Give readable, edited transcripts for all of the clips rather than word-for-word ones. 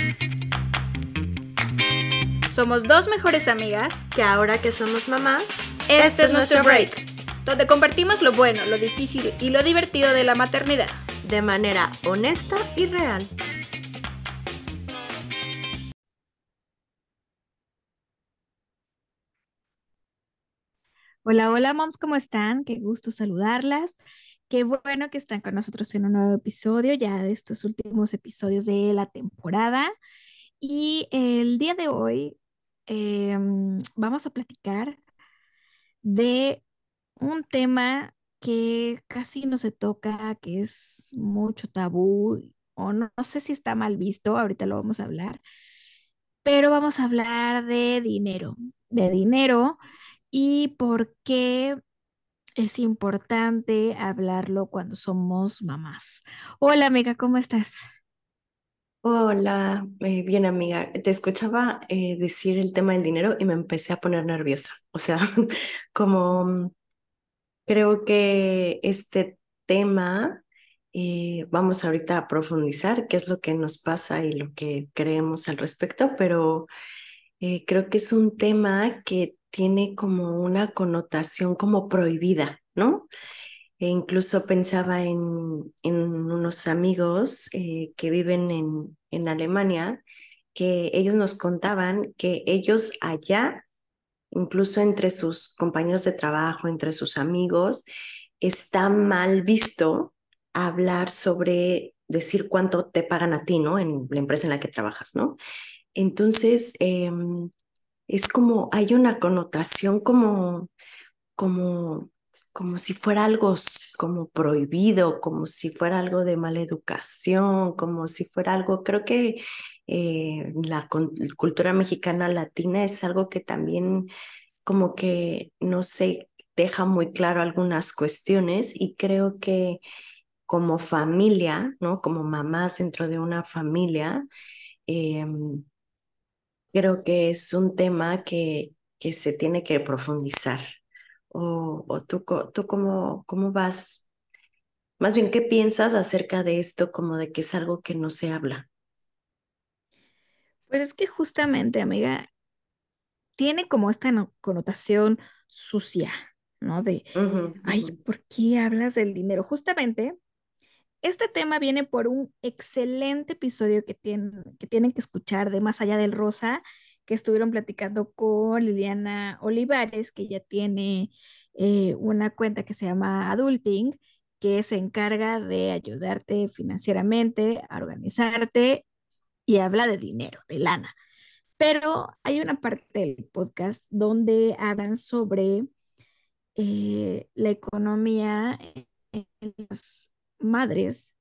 Somos dos mejores amigas que ahora que somos mamás, este es nuestro break, donde compartimos lo bueno, lo difícil y lo divertido de la maternidad. De manera honesta y real. Hola, hola, moms, ¿cómo están? Qué gusto saludarlas. Qué bueno que están con nosotros en un nuevo episodio, ya de estos últimos episodios de la temporada. Y el día de hoy vamos a platicar de un tema que casi no se toca, que es mucho tabú, o no sé si está mal visto, ahorita lo vamos a hablar, pero vamos a hablar de dinero y por qué es importante hablarlo cuando somos mamás. Hola, amiga, ¿cómo estás? Hola, bien amiga. Te escuchaba decir el tema del dinero y me empecé a poner nerviosa. O sea, como creo que este tema vamos ahorita a profundizar qué es lo que nos pasa y lo que creemos al respecto, pero creo que es un tema que tiene como una connotación como prohibida, ¿no? E incluso pensaba en unos amigos que viven en Alemania, que ellos nos contaban que ellos allá, incluso entre sus compañeros de trabajo, entre sus amigos, está mal visto hablar sobre decir cuánto te pagan a ti, ¿no? En la empresa en la que trabajas, ¿no? Entonces, es como, hay una connotación como, como si fuera algo como prohibido, como si fuera algo de mala educación, como si fuera algo, creo que la cultura mexicana latina es algo que también como que no se deja muy claro algunas cuestiones y creo que como familia, ¿no? Como mamás dentro de una familia, creo que es un tema que se tiene que profundizar. O tú, tú cómo vas, más bien, ¿qué piensas acerca de esto como de que es algo que no se habla? Pues es que justamente, amiga, tiene como esta connotación sucia, ¿no? De, Ujú, ay, ujú. ¿por qué hablas del dinero? Justamente, este tema viene por un excelente episodio que tienen que escuchar de Más allá del rosa, que estuvieron platicando con Liliana Olivares, que ya tiene una cuenta que se llama Adulting, que se encarga de ayudarte financieramente a organizarte y habla de dinero, de lana. Pero hay una parte del podcast donde hablan sobre la economía en las madres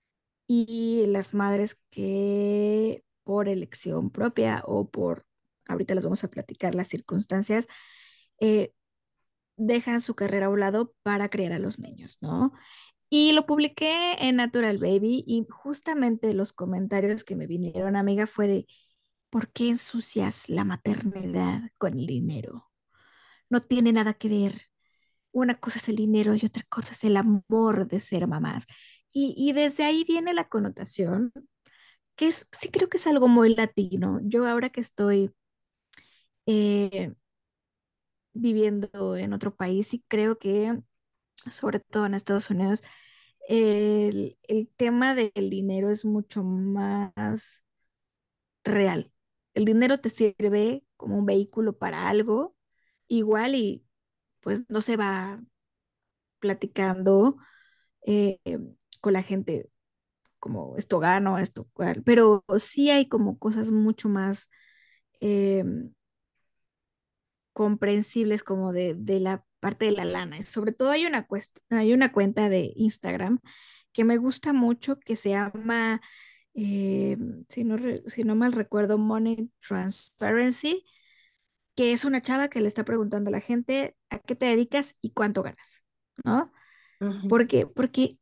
y las madres que por elección propia o por, ahorita les vamos a platicar las circunstancias, eh, dejan su carrera a un lado para criar a los niños, ¿no? Y lo publiqué en Natural Baby y justamente los comentarios que me vinieron, amiga, fue de, ¿por qué ensucias la maternidad con el dinero? No tiene nada que ver. Una cosa es el dinero y otra cosa es el amor de ser mamás. Y desde ahí viene la connotación, que es, sí creo que es algo muy latino. Yo ahora que estoy eh, viviendo en otro país y creo que, sobre todo en Estados Unidos, el tema del dinero es mucho más real. El dinero te sirve como un vehículo para algo, igual y pues no se va platicando eh, con la gente como esto gano, esto cual, pero sí hay como cosas mucho más eh, comprensibles como de la parte de la lana. Sobre todo hay hay una cuenta de Instagram que me gusta mucho que se llama, eh, si no mal recuerdo, Money Transparency, que es una chava que le está preguntando a la gente a qué te dedicas y cuánto ganas, ¿no? Ujú, Porque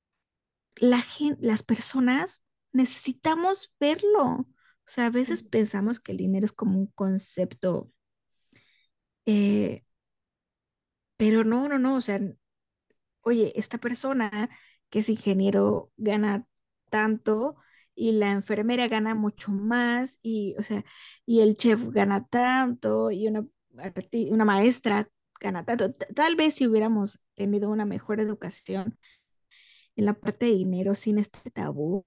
las personas necesitamos verlo. O sea, a veces pensamos que el dinero es como un concepto, eh, pero no, o sea, oye, esta persona que es ingeniero gana tanto y la enfermera gana mucho más y, o sea, y el chef gana tanto y una maestra gana tanto. Tal vez si hubiéramos tenido una mejor educación en la parte de dinero sin este tabú,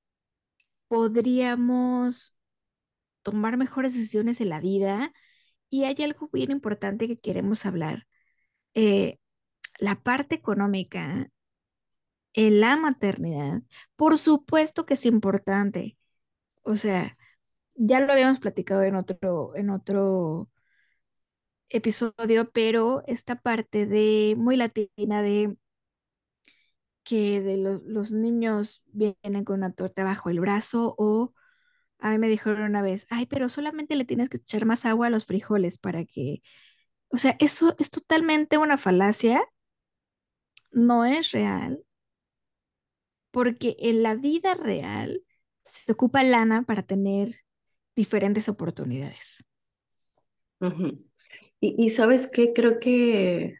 podríamos tomar mejores decisiones en la vida. Y hay algo bien importante que queremos hablar. Eh, la parte económica en la maternidad, por supuesto que es importante. O sea, ya lo habíamos platicado en otro episodio, pero esta parte de muy latina de que de los niños vienen con una torta bajo el brazo o a mí me dijeron una vez, ay, pero solamente le tienes que echar más agua a los frijoles para que, o sea, eso es totalmente una falacia, no es real, porque en la vida real se ocupa lana para tener diferentes oportunidades. Ujú. Y ¿sabes qué? Creo que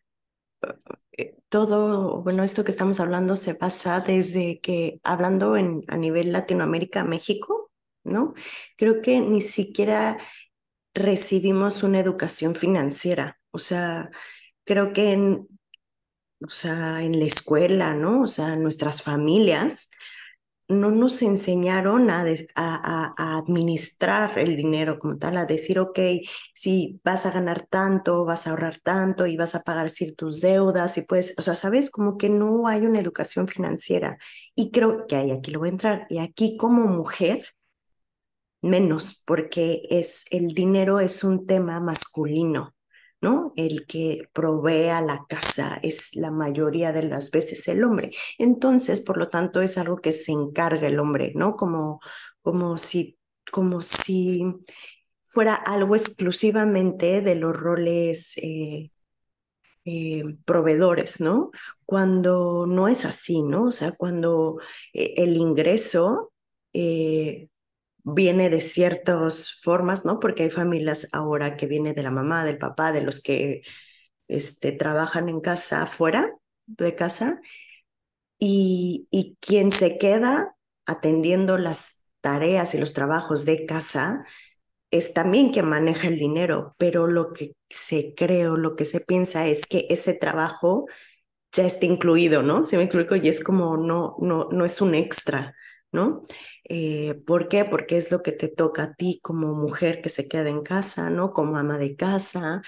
todo, bueno, esto que estamos hablando se basa desde que, hablando a nivel Latinoamérica, México, ¿no? Creo que ni siquiera recibimos una educación financiera. O sea, creo que o sea, en la escuela, ¿no? O sea, nuestras familias no nos enseñaron a administrar el dinero como tal, a decir, ok, si vas a ganar tanto, vas a ahorrar tanto y vas a pagar tus deudas y pues, o sea, sabes, como que no hay una educación financiera. Y creo que ahí aquí lo voy a entrar. Y aquí como mujer, menos, porque el dinero es un tema masculino. ¿No? El que provee a la casa es la mayoría de las veces el hombre. Entonces, por lo tanto, es algo que se encarga el hombre, ¿no? Como si, como si fuera algo exclusivamente de los roles proveedores, ¿no? Cuando no es así, ¿no? O sea, cuando el ingreso viene de ciertas formas, ¿no? Porque hay familias ahora que viene de la mamá, del papá, de los que trabajan en casa, afuera de casa, y quien se queda atendiendo las tareas y los trabajos de casa es también quien maneja el dinero, pero lo que se cree o lo que se piensa es que ese trabajo ya está incluido, ¿no? ¿Sí me explico? Y es como no es un extra, ¿no? ¿Por qué? Porque es lo que te toca a ti como mujer que se queda en casa, ¿no? Como ama de casa.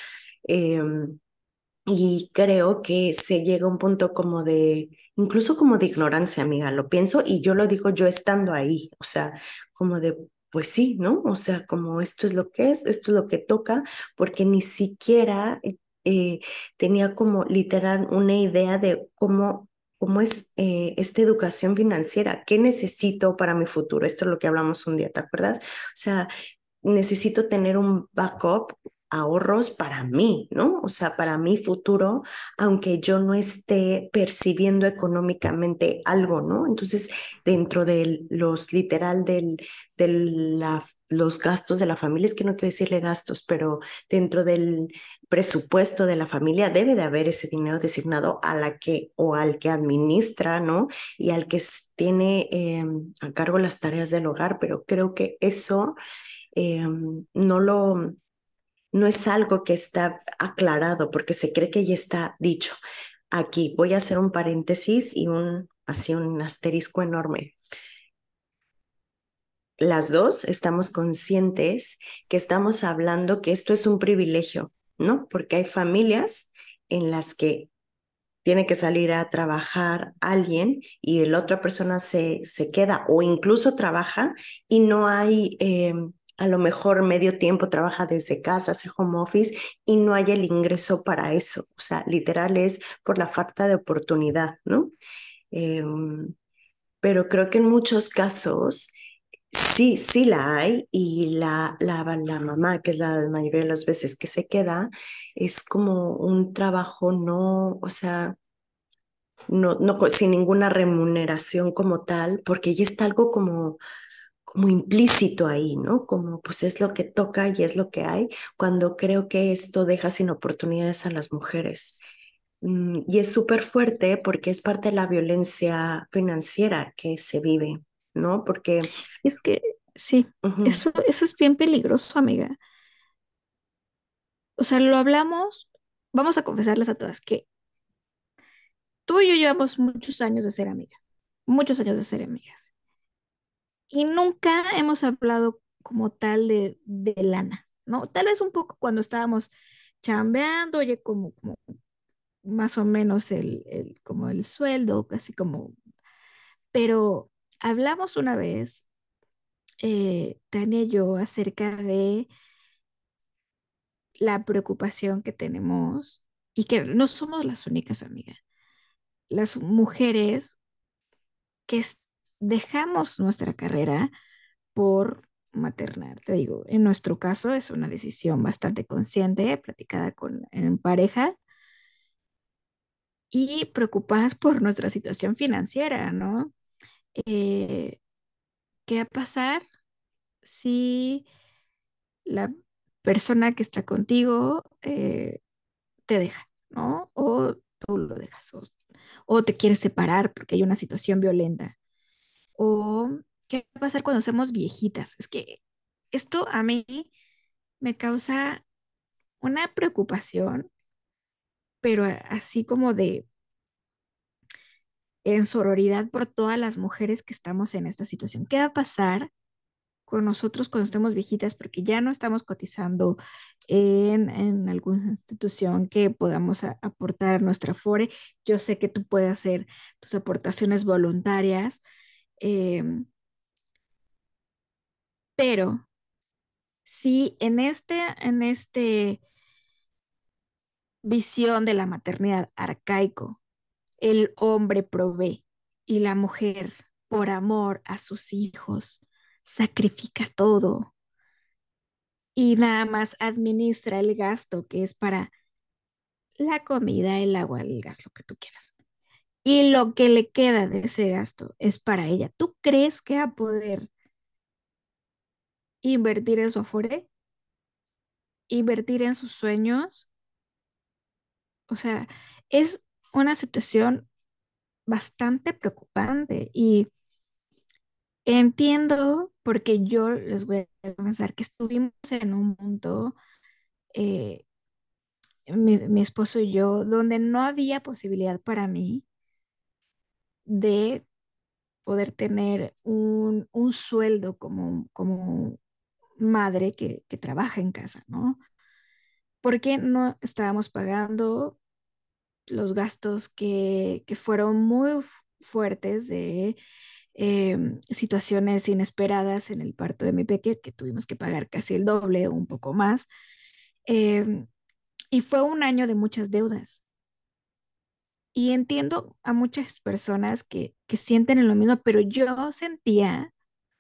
Y creo que se llega a un punto como incluso como de ignorancia, amiga, lo pienso y yo lo digo yo estando ahí, o sea, como de, pues sí, ¿no? O sea, como esto es lo que es, esto es lo que toca, porque ni siquiera tenía como literal una idea de cómo es esta educación financiera, qué necesito para mi futuro, esto es lo que hablamos un día, ¿te acuerdas? O sea, necesito tener un backup, ahorros para mí, ¿no? O sea, para mi futuro, aunque yo no esté percibiendo económicamente algo, ¿no? Entonces, dentro de literal los gastos de la familia, es que no quiero decirle gastos, pero dentro del presupuesto de la familia debe de haber ese dinero designado a la que o al que administra, ¿no? Y al que tiene a cargo las tareas del hogar, pero creo que eso eh, no no es algo que está aclarado porque se cree que ya está dicho. Aquí voy a hacer un paréntesis y así un asterisco enorme. Las dos estamos conscientes que estamos hablando que esto es un privilegio, ¿no? Porque hay familias en las que tiene que salir a trabajar alguien y la otra persona se queda o incluso trabaja y no hay, a lo mejor medio tiempo trabaja desde casa, hace home office y no hay el ingreso para eso. O sea, literal es por la falta de oportunidad, ¿no? Eh, pero creo que en muchos casos sí la hay y la mamá, que es la mayoría de las veces que se queda, es como un trabajo no, o sea, sin ninguna remuneración como tal, porque ya está algo como implícito ahí, ¿no? Como pues es lo que toca y es lo que hay, cuando creo que esto deja sin oportunidades a las mujeres. Y es súper fuerte porque es parte de la violencia financiera que se vive, ¿no? Porque, Es que sí, ujú, eso es bien peligroso, amiga. O sea, lo hablamos, vamos a confesarles a todas que tú y yo llevamos muchos años de ser amigas, muchos años de ser amigas. Y nunca hemos hablado como tal de lana, ¿no? Tal vez un poco cuando estábamos chambeando, oye, como más o menos como el sueldo, casi como, pero hablamos una vez, Tania y yo, acerca de la preocupación que tenemos y que no somos las únicas amigas. Las mujeres que dejamos nuestra carrera por maternar. Te digo, en nuestro caso es una decisión bastante consciente, platicada en pareja y preocupadas por nuestra situación financiera, ¿no? Eh, ¿Qué va a pasar si la persona que está contigo te deja, ¿no? O tú lo dejas, o te quieres separar porque hay una situación violenta. O qué va a pasar cuando seamos viejitas. Es que esto a mí me causa una preocupación, pero así como de en sororidad por todas las mujeres que estamos en esta situación. ¿Qué va a pasar con nosotros cuando estemos viejitas? Porque ya no estamos cotizando en alguna institución que podamos aportar a nuestra FORE. Yo sé que tú puedes hacer tus aportaciones voluntarias, em, pero si en este visión de la maternidad arcaico, el hombre provee y la mujer, por amor a sus hijos, sacrifica todo y nada más administra el gasto que es para la comida, el agua, el gas, lo que tú quieras. Y lo que le queda de ese gasto es para ella. ¿Tú crees que va a poder invertir en su afore? ¿Invertir en sus sueños? O sea, es una situación bastante preocupante y entiendo porque yo les voy a pensar que estuvimos en un mundo, eh, mi esposo y yo, donde no había posibilidad para mí de poder tener un sueldo como madre que trabaja en casa, ¿no? Porque no estábamos pagando los gastos que fueron muy fuertes de situaciones inesperadas en el parto de mi peque, que tuvimos que pagar casi el doble o un poco más. em, y fue un año de muchas deudas. Y entiendo a muchas personas que sienten en lo mismo, pero yo sentía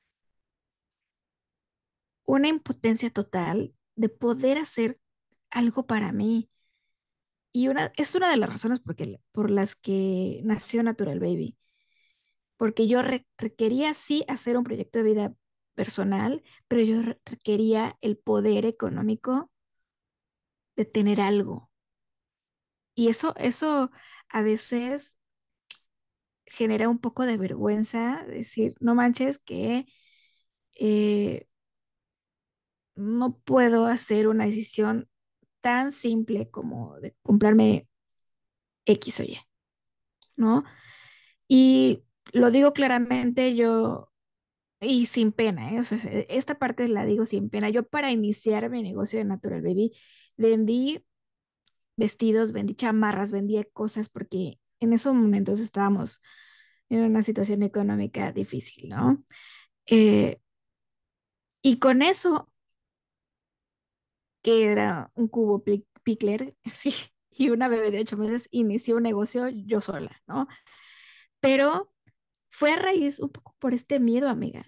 una impotencia total de poder hacer algo para mí. Y es una de las razones por las que nació Natural Baby, porque yo requería sí hacer un proyecto de vida personal, pero yo requería el poder económico de tener algo. Y eso a veces genera un poco de vergüenza, decir, no manches que eh, no puedo hacer una decisión tan simple como de comprarme X o Y, ¿no? Y lo digo claramente, yo, y sin pena, ¿eh? O sea, esta parte la digo sin pena. Yo para iniciar mi negocio de Natural Baby vendí vestidos, vendí chamarras, vendí cosas porque en esos momentos estábamos en una situación económica difícil, ¿no? Eh, y con eso, que era un cubo pickler, así, y una bebé de 8 meses, inicié un negocio yo sola, ¿no? Pero fue a raíz un poco por este miedo, amiga.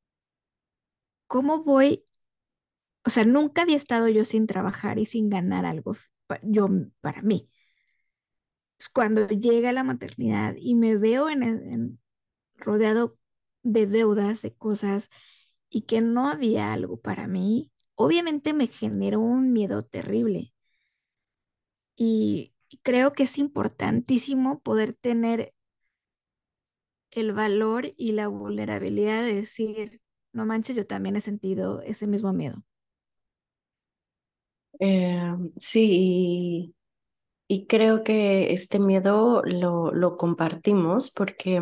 ¿Cómo voy? O sea, nunca había estado yo sin trabajar y sin ganar algo yo para mí. Pues, cuando llega la maternidad y me veo rodeado de deudas, de cosas y que no había algo para mí, obviamente me generó un miedo terrible. Y creo que es importantísimo poder tener el valor y la vulnerabilidad de decir, no manches, yo también he sentido ese mismo miedo. Sí, y creo que este miedo lo compartimos porque,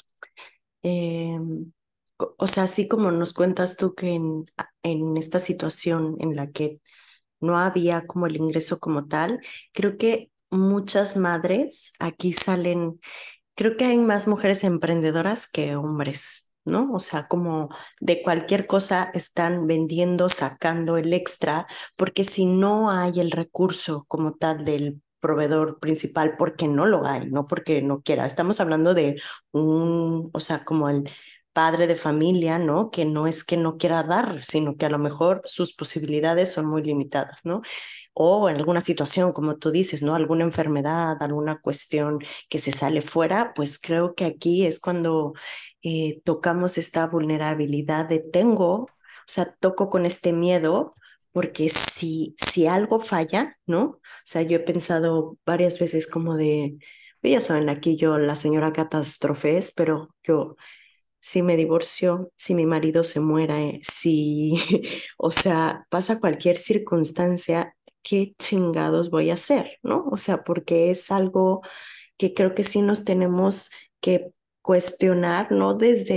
eh, o sea, así como nos cuentas tú que en esta situación en la que no había como el ingreso como tal, creo que muchas madres aquí salen. Creo que hay más mujeres emprendedoras que hombres, ¿no? O sea, como de cualquier cosa están vendiendo, sacando el extra, porque si no hay el recurso como tal del proveedor principal, porque no lo hay, no porque no quiera. Estamos hablando de o sea, como el padre de familia, ¿no? Que no es que no quiera dar, sino que a lo mejor sus posibilidades son muy limitadas, ¿no? O en alguna situación, como tú dices, ¿no? Alguna enfermedad, alguna cuestión que se sale fuera, pues creo que aquí es cuando tocamos esta vulnerabilidad de o sea, toco con este miedo, porque si algo falla, ¿no? O sea, yo he pensado varias veces como de, pues ya saben, aquí yo, la señora catástrofes, pero yo, si me divorcio, si mi marido se muera, si, o sea, pasa cualquier circunstancia, ¿qué chingados voy a hacer? ¿No? O sea, porque es algo que creo que sí nos tenemos que cuestionar, no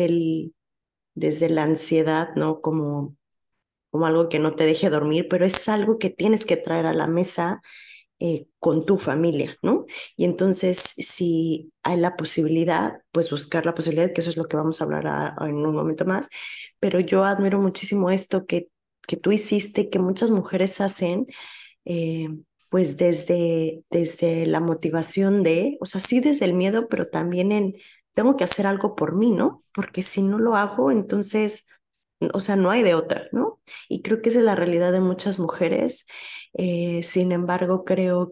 desde la ansiedad, ¿no? Como algo que no te deje dormir, pero es algo que tienes que traer a la mesa con tu familia, ¿no? Y entonces, si hay la posibilidad, pues buscar la posibilidad, que eso es lo que vamos a hablar en un momento más, pero yo admiro muchísimo esto que tú hiciste, que muchas mujeres hacen, eh, pues desde la motivación o sea, sí desde el miedo, pero también tengo que hacer algo por mí, ¿no? Porque si no lo hago, entonces, o sea, no hay de otra, ¿no? Y creo que esa es la realidad de muchas mujeres. Sin embargo, creo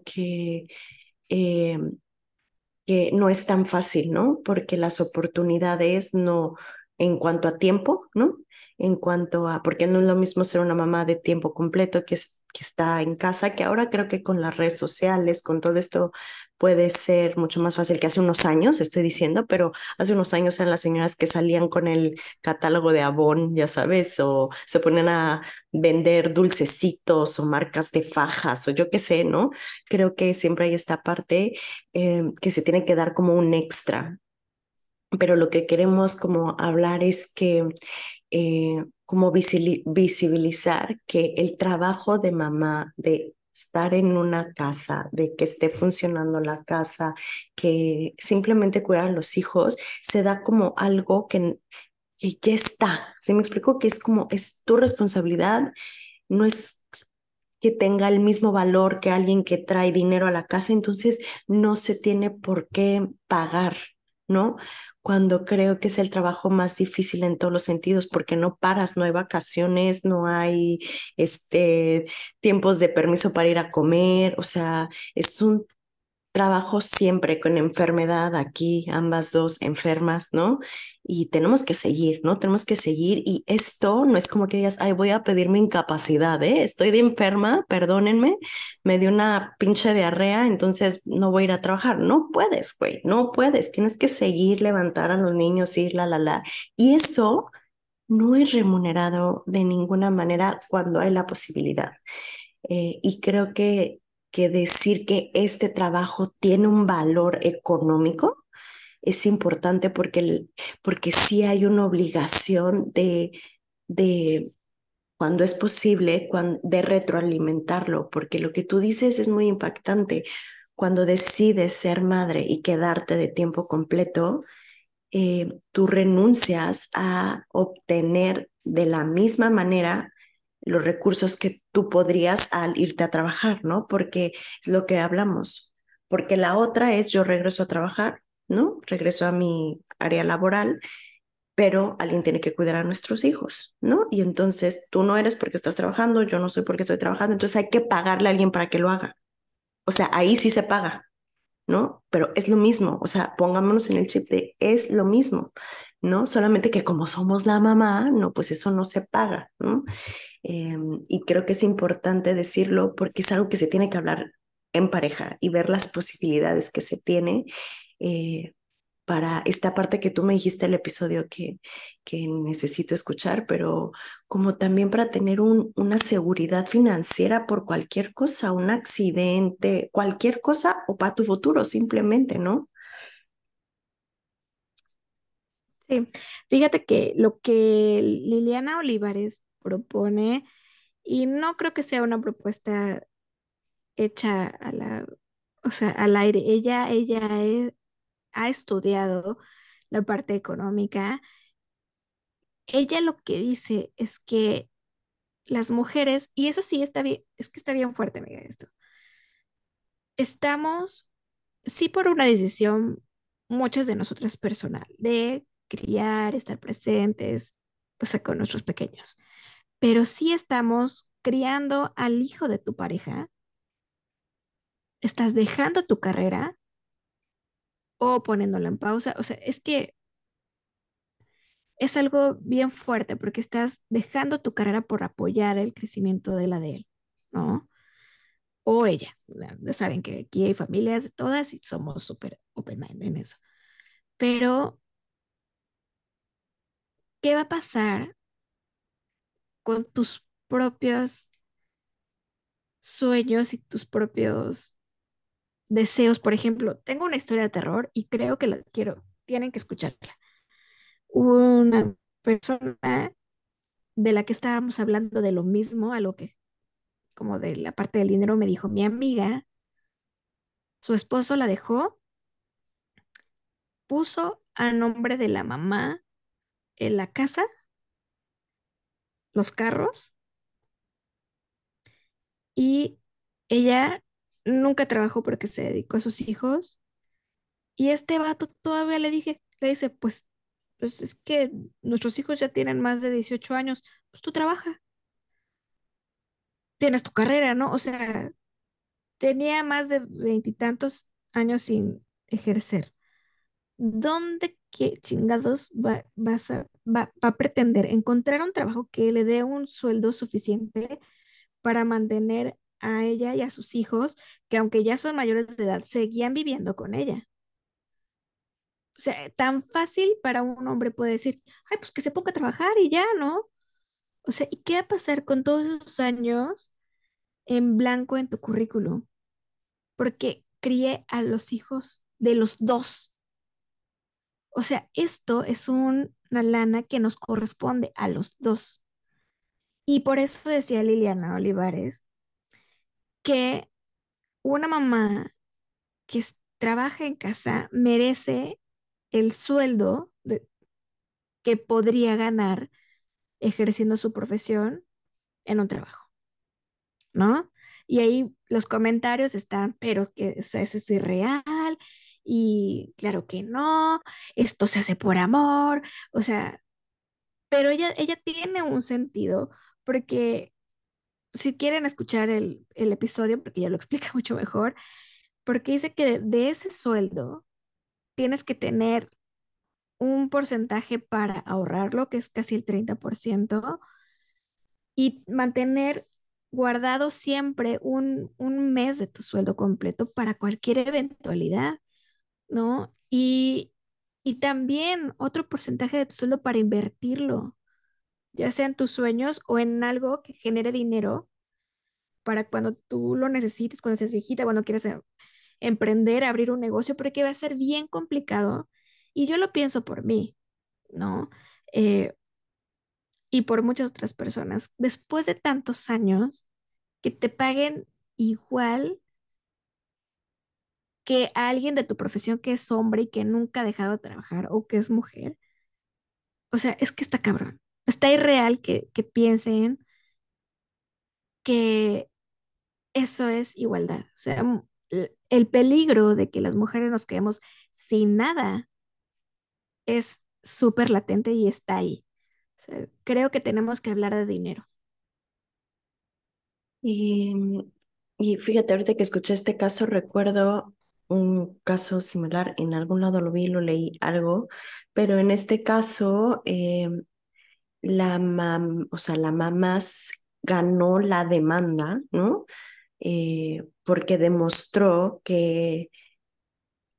eh, que no es tan fácil, ¿no? Porque las oportunidades no, en cuanto a tiempo, ¿no? En cuanto a, porque no es lo mismo ser una mamá de tiempo completo que está en casa, que ahora creo que con las redes sociales, con todo esto, puede ser mucho más fácil que hace unos años, estoy diciendo, pero hace unos años eran las señoras que salían con el catálogo de Avon, ya sabes, o se ponían a vender dulcecitos o marcas de fajas o yo qué sé, ¿no? Creo que siempre hay esta parte que se tiene que dar como un extra. Pero lo que queremos como hablar es que como visibilizar que el trabajo de mamá, de estar en una casa, de que esté funcionando la casa, que simplemente cuidar a los hijos, se da como algo que ya está. ¿Sí me explico? Que es como, es tu responsabilidad, no es que tenga el mismo valor que alguien que trae dinero a la casa, entonces no se tiene por qué pagar, ¿no? Cuando creo que es el trabajo más difícil en todos los sentidos, porque no paras, no hay vacaciones, no hay tiempos de permiso para ir a comer, o sea, es un trabajo siempre con enfermedad aquí, ambas dos enfermas, ¿no? Y tenemos que seguir, ¿no? Tenemos que seguir y esto no es como que digas, ay, voy a pedirme incapacidad, ¿eh? Estoy de enferma, perdónenme, me dio una pinche diarrea, entonces no voy a ir a trabajar. No puedes, güey, no puedes, tienes que seguir, levantar a los niños, ir, la. Y eso no es remunerado de ninguna manera cuando hay la posibilidad. Y creo que decir que este trabajo tiene un valor económico es importante porque sí hay una obligación de cuando es posible, de retroalimentarlo, porque lo que tú dices es muy impactante. Cuando decides ser madre y quedarte de tiempo completo, tú renuncias a obtener de la misma manera los recursos que tú podrías al irte a trabajar, ¿no? Porque es lo que hablamos. Porque la otra es yo regreso a trabajar, ¿no? Regreso a mi área laboral, pero alguien tiene que cuidar a nuestros hijos, ¿no? Y entonces tú no eres porque estás trabajando, yo no soy porque estoy trabajando, entonces hay que pagarle a alguien para que lo haga. O sea, ahí sí se paga, ¿no? Pero es lo mismo, o sea, pongámonos en el chip de es lo mismo, ¿no? Solamente que como somos la mamá, no, pues eso no se paga, ¿no? Y creo que es importante decirlo porque es algo que se tiene que hablar en pareja y ver las posibilidades que se tiene eh, para esta parte que tú me dijiste el episodio que necesito escuchar, pero como también para tener una seguridad financiera por cualquier cosa, un accidente, cualquier cosa o para tu futuro simplemente, ¿no? Sí, fíjate que lo que Liliana Olivares propone, y no creo que sea una propuesta hecha o sea, al aire. Ha estudiado la parte económica. Ella lo que dice es que las mujeres, y eso sí está bien, es que está bien fuerte, amiga, esto. Estamos, sí, por una decisión, muchas de nosotras personal, de criar, estar presentes, o sea, con nuestros pequeños. Pero sí estamos criando al hijo de tu pareja, estás dejando tu carrera o poniéndola en pausa. O sea, es que es algo bien fuerte porque estás dejando tu carrera por apoyar el crecimiento de la de él, ¿no? O ella. Ya saben que aquí hay familias de todas y somos súper open mind en eso. Pero, ¿qué va a pasar con tus propios sueños y tus propios deseos? Por ejemplo, tengo una historia de terror y creo que la quiero, tienen que escucharla. Una persona de la que estábamos hablando de lo mismo, a lo que, como de la parte del dinero, me dijo, mi amiga, su esposo la dejó, puso a nombre de la mamá en la casa, los carros, y ella nunca trabajó porque se dedicó a sus hijos. Y este vato todavía le dice, pues es que nuestros hijos ya tienen más de 18 años, pues tú trabaja, tienes tu carrera, ¿no? O sea, tenía más de veintitantos años sin ejercer. ¿Dónde qué chingados va a pretender encontrar un trabajo que le dé un sueldo suficiente para mantener a ella y a sus hijos, que aunque ya son mayores de edad, seguían viviendo con ella? O sea, tan fácil para un hombre puede decir, ay, pues que se ponga a trabajar y ya, ¿no? O sea, ¿y qué va a pasar con todos esos años en blanco en tu currículum? Porque crié a los hijos de los dos. O sea, esto es una lana que nos corresponde a los dos. Y por eso decía Liliana Olivares que una mamá trabaja en casa merece el sueldo que podría ganar ejerciendo su profesión en un trabajo, ¿no? Y ahí los comentarios están, pero que o sea, eso es irreal y claro que no, esto se hace por amor, o sea, pero ella tiene un sentido porque si quieren escuchar el episodio, porque ya lo explica mucho mejor, porque dice que de ese sueldo tienes que tener un porcentaje para ahorrarlo, que es casi el 30%, y mantener guardado siempre un mes de tu sueldo completo para cualquier eventualidad, ¿no? Y también otro porcentaje de tu sueldo para invertirlo, ya sea en tus sueños o en algo que genere dinero para cuando tú lo necesites, cuando seas viejita, cuando quieras emprender, abrir un negocio, porque va a ser bien complicado. Y yo lo pienso por mí, ¿no? Eh, y por muchas otras personas. Después de tantos años, que te paguen igual que a alguien de tu profesión que es hombre y que nunca ha dejado de trabajar o que es mujer. O sea, es que está cabrón. Está irreal que piensen que eso es igualdad. O sea, el peligro de que las mujeres nos quedemos sin nada es súper latente y está ahí. O sea, creo que tenemos que hablar de dinero. Y, y fíjate, ahorita que escuché este caso, recuerdo un caso similar, en algún lado lo vi, lo leí algo, pero en este caso o sea, la mamá ganó la demanda, ¿no? Porque demostró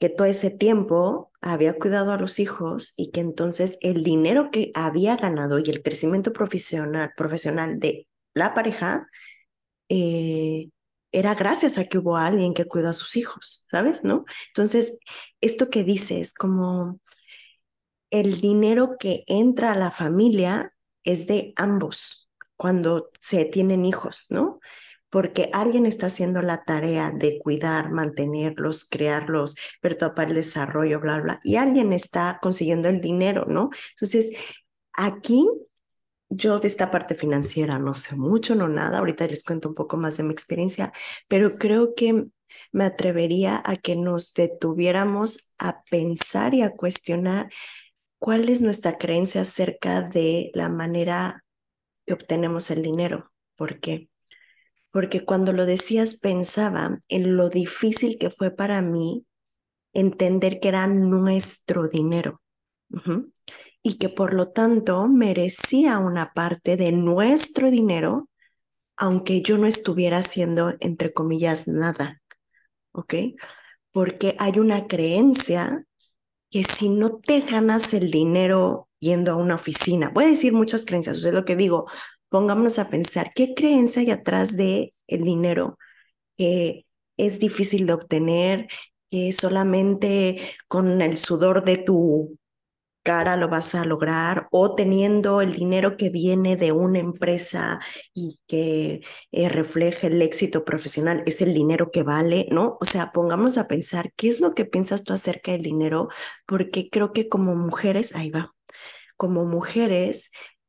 que todo ese tiempo había cuidado a los hijos y que entonces el dinero que había ganado y el crecimiento profesional de la pareja eh, era gracias a que hubo alguien que cuidó a sus hijos, ¿sabes? ¿No? Entonces, esto que dices, como el dinero que entra a la familia es de ambos cuando se tienen hijos, ¿no? Porque alguien está haciendo la tarea de cuidar, mantenerlos, crearlos, perpetuar el desarrollo, bla, bla, y alguien está consiguiendo el dinero, ¿no? Entonces, aquí yo de esta parte financiera no sé mucho, no nada, ahorita les cuento un poco más de mi experiencia, pero creo que me atrevería a que nos detuviéramos a pensar y a cuestionar cuál es nuestra creencia acerca de la manera que obtenemos el dinero. ¿Por qué? Porque cuando lo decías pensaba en lo difícil que fue para mí entender que era nuestro dinero. Ujú. Y que por lo tanto merecía una parte de nuestro dinero, aunque yo no estuviera haciendo, entre comillas, nada, ¿ok? Porque hay una creencia que si no te ganas el dinero yendo a una oficina, voy a decir muchas creencias, o sea, lo que digo, pongámonos a pensar, ¿qué creencia hay atrás de el dinero? Que es difícil de obtener, que solamente con el sudor de tu cara lo vas a lograr o teniendo el dinero que viene de una empresa y que refleje el éxito profesional, es el dinero que vale, ¿no? O sea, pongamos a pensar, ¿qué es lo que piensas tú acerca del dinero? Porque creo que como mujeres, ahí va, como mujeres,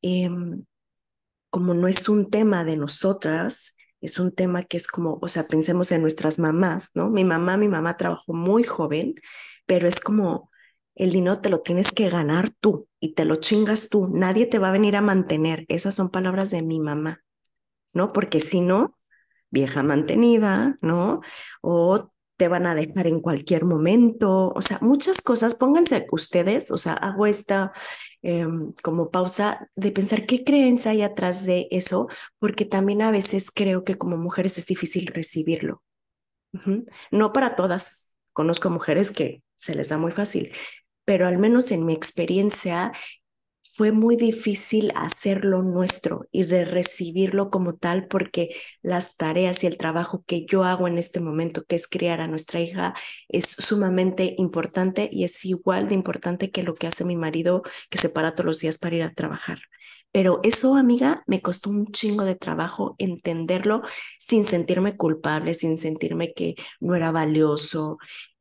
como no es un tema de nosotras, es un tema que es como, o sea, pensemos en nuestras mamás, ¿no? Mi mamá trabajó muy joven, pero es como el dinero te lo tienes que ganar tú y te lo chingas tú, nadie te va a venir a mantener. Esas son palabras de mi mamá, ¿no? Porque si no, vieja mantenida, ¿no? O te van a dejar en cualquier momento, o sea, muchas cosas, pónganse ustedes, o sea, hago esta como pausa de pensar qué creencia hay atrás de eso, porque también a veces creo que como mujeres es difícil recibirlo. Ujú. No para todas, conozco mujeres que se les da muy fácil, pero al menos en mi experiencia fue muy difícil hacerlo nuestro y de recibirlo como tal porque las tareas y el trabajo que yo hago en este momento, que es criar a nuestra hija, es sumamente importante y es igual de importante que lo que hace mi marido, que se para todos los días para ir a trabajar. Pero eso, amiga, me costó un chingo de trabajo entenderlo sin sentirme culpable, sin sentirme que no era valioso,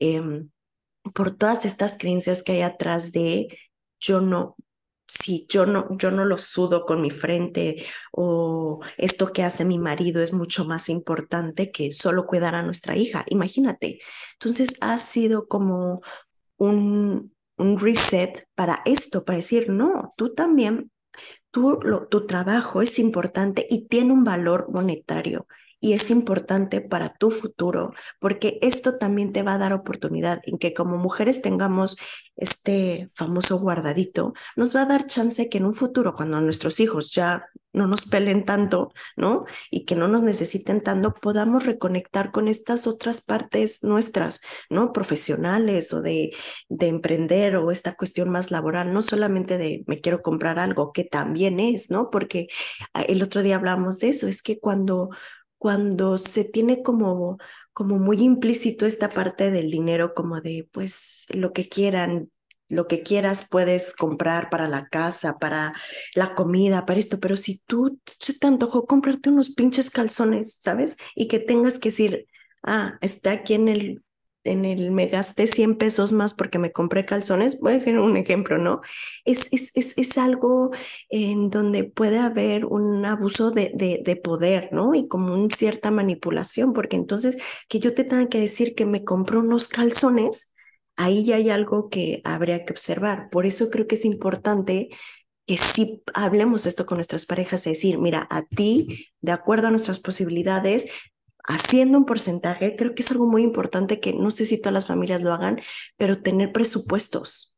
por todas estas creencias que hay atrás de yo no, si yo no lo sudo con mi frente o esto que hace mi marido es mucho más importante que solo cuidar a nuestra hija. Imagínate. Entonces ha sido como un reset para esto, para decir, no, tú también tu trabajo es importante y tiene un valor monetario y es importante para tu futuro, porque esto también te va a dar oportunidad en que como mujeres tengamos este famoso guardadito, nos va a dar chance que en un futuro, cuando nuestros hijos ya no nos pelen tanto, ¿no? Y que no nos necesiten tanto, podamos reconectar con estas otras partes nuestras, ¿no? Profesionales o de emprender o esta cuestión más laboral, no solamente de me quiero comprar algo, que también es, ¿no? Porque el otro día hablamos de eso, es que cuando se tiene como muy implícito esta parte del dinero, como de pues lo que quieran, lo que quieras puedes comprar para la casa, para la comida, para esto, pero si tú se te antojó comprarte unos pinches calzones, ¿sabes? Y que tengas que decir, ah, está aquí me gasté 100 pesos más porque me compré calzones, voy a dejar un ejemplo, ¿no? Es algo en donde puede haber un abuso de poder, ¿no? Y como una cierta manipulación, porque entonces que yo te tenga que decir que me compré unos calzones, ahí ya hay algo que habría que observar. Por eso creo que es importante que sí hablemos esto con nuestras parejas, es decir, mira, a ti, de acuerdo a nuestras posibilidades, haciendo un porcentaje, creo que es algo muy importante que no sé si todas las familias lo hagan, pero tener presupuestos,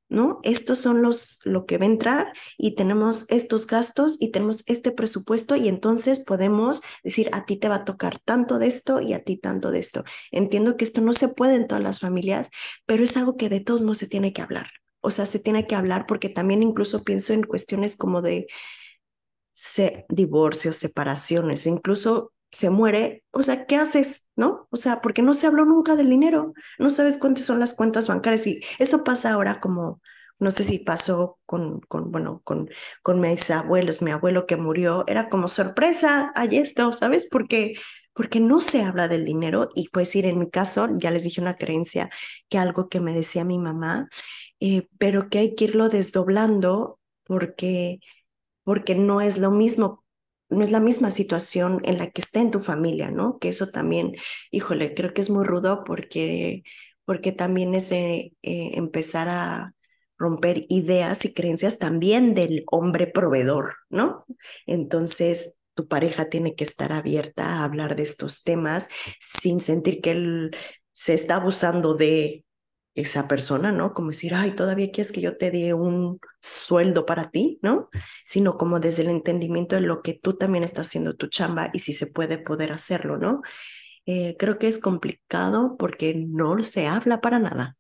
¿no? Estos son lo que va a entrar y tenemos estos gastos y tenemos este presupuesto y entonces podemos decir, a ti te va a tocar tanto de esto y a ti tanto de esto. Entiendo que esto no se puede en todas las familias, pero es algo que de todos modos se tiene que hablar. O sea, se tiene que hablar porque también incluso pienso en cuestiones como de divorcios, separaciones, incluso se muere, o sea, ¿qué haces? ¿No? O sea, porque no se habló nunca del dinero, no sabes cuántas son las cuentas bancarias y eso pasa ahora como, no sé si pasó bueno, con mis abuelos, mi abuelo que murió, era como sorpresa, hay esto, ¿sabes? Porque no se habla del dinero y pues ir en mi caso, ya les dije una creencia que algo que me decía mi mamá, pero que hay que irlo desdoblando porque no es lo mismo, no es la misma situación en la que esté en tu familia, ¿no? Que eso también, híjole, creo que es muy rudo porque también es empezar a romper ideas y creencias también del hombre proveedor, ¿no? Entonces, tu pareja tiene que estar abierta a hablar de estos temas sin sentir que él se está abusando de esa persona, ¿no? Como decir, ay, todavía quieres que yo te dé un sueldo para ti, ¿no? Sino como desde el entendimiento de lo que tú también estás haciendo tu chamba y si se puede poder hacerlo, ¿no? Creo que es complicado porque no se habla para nada.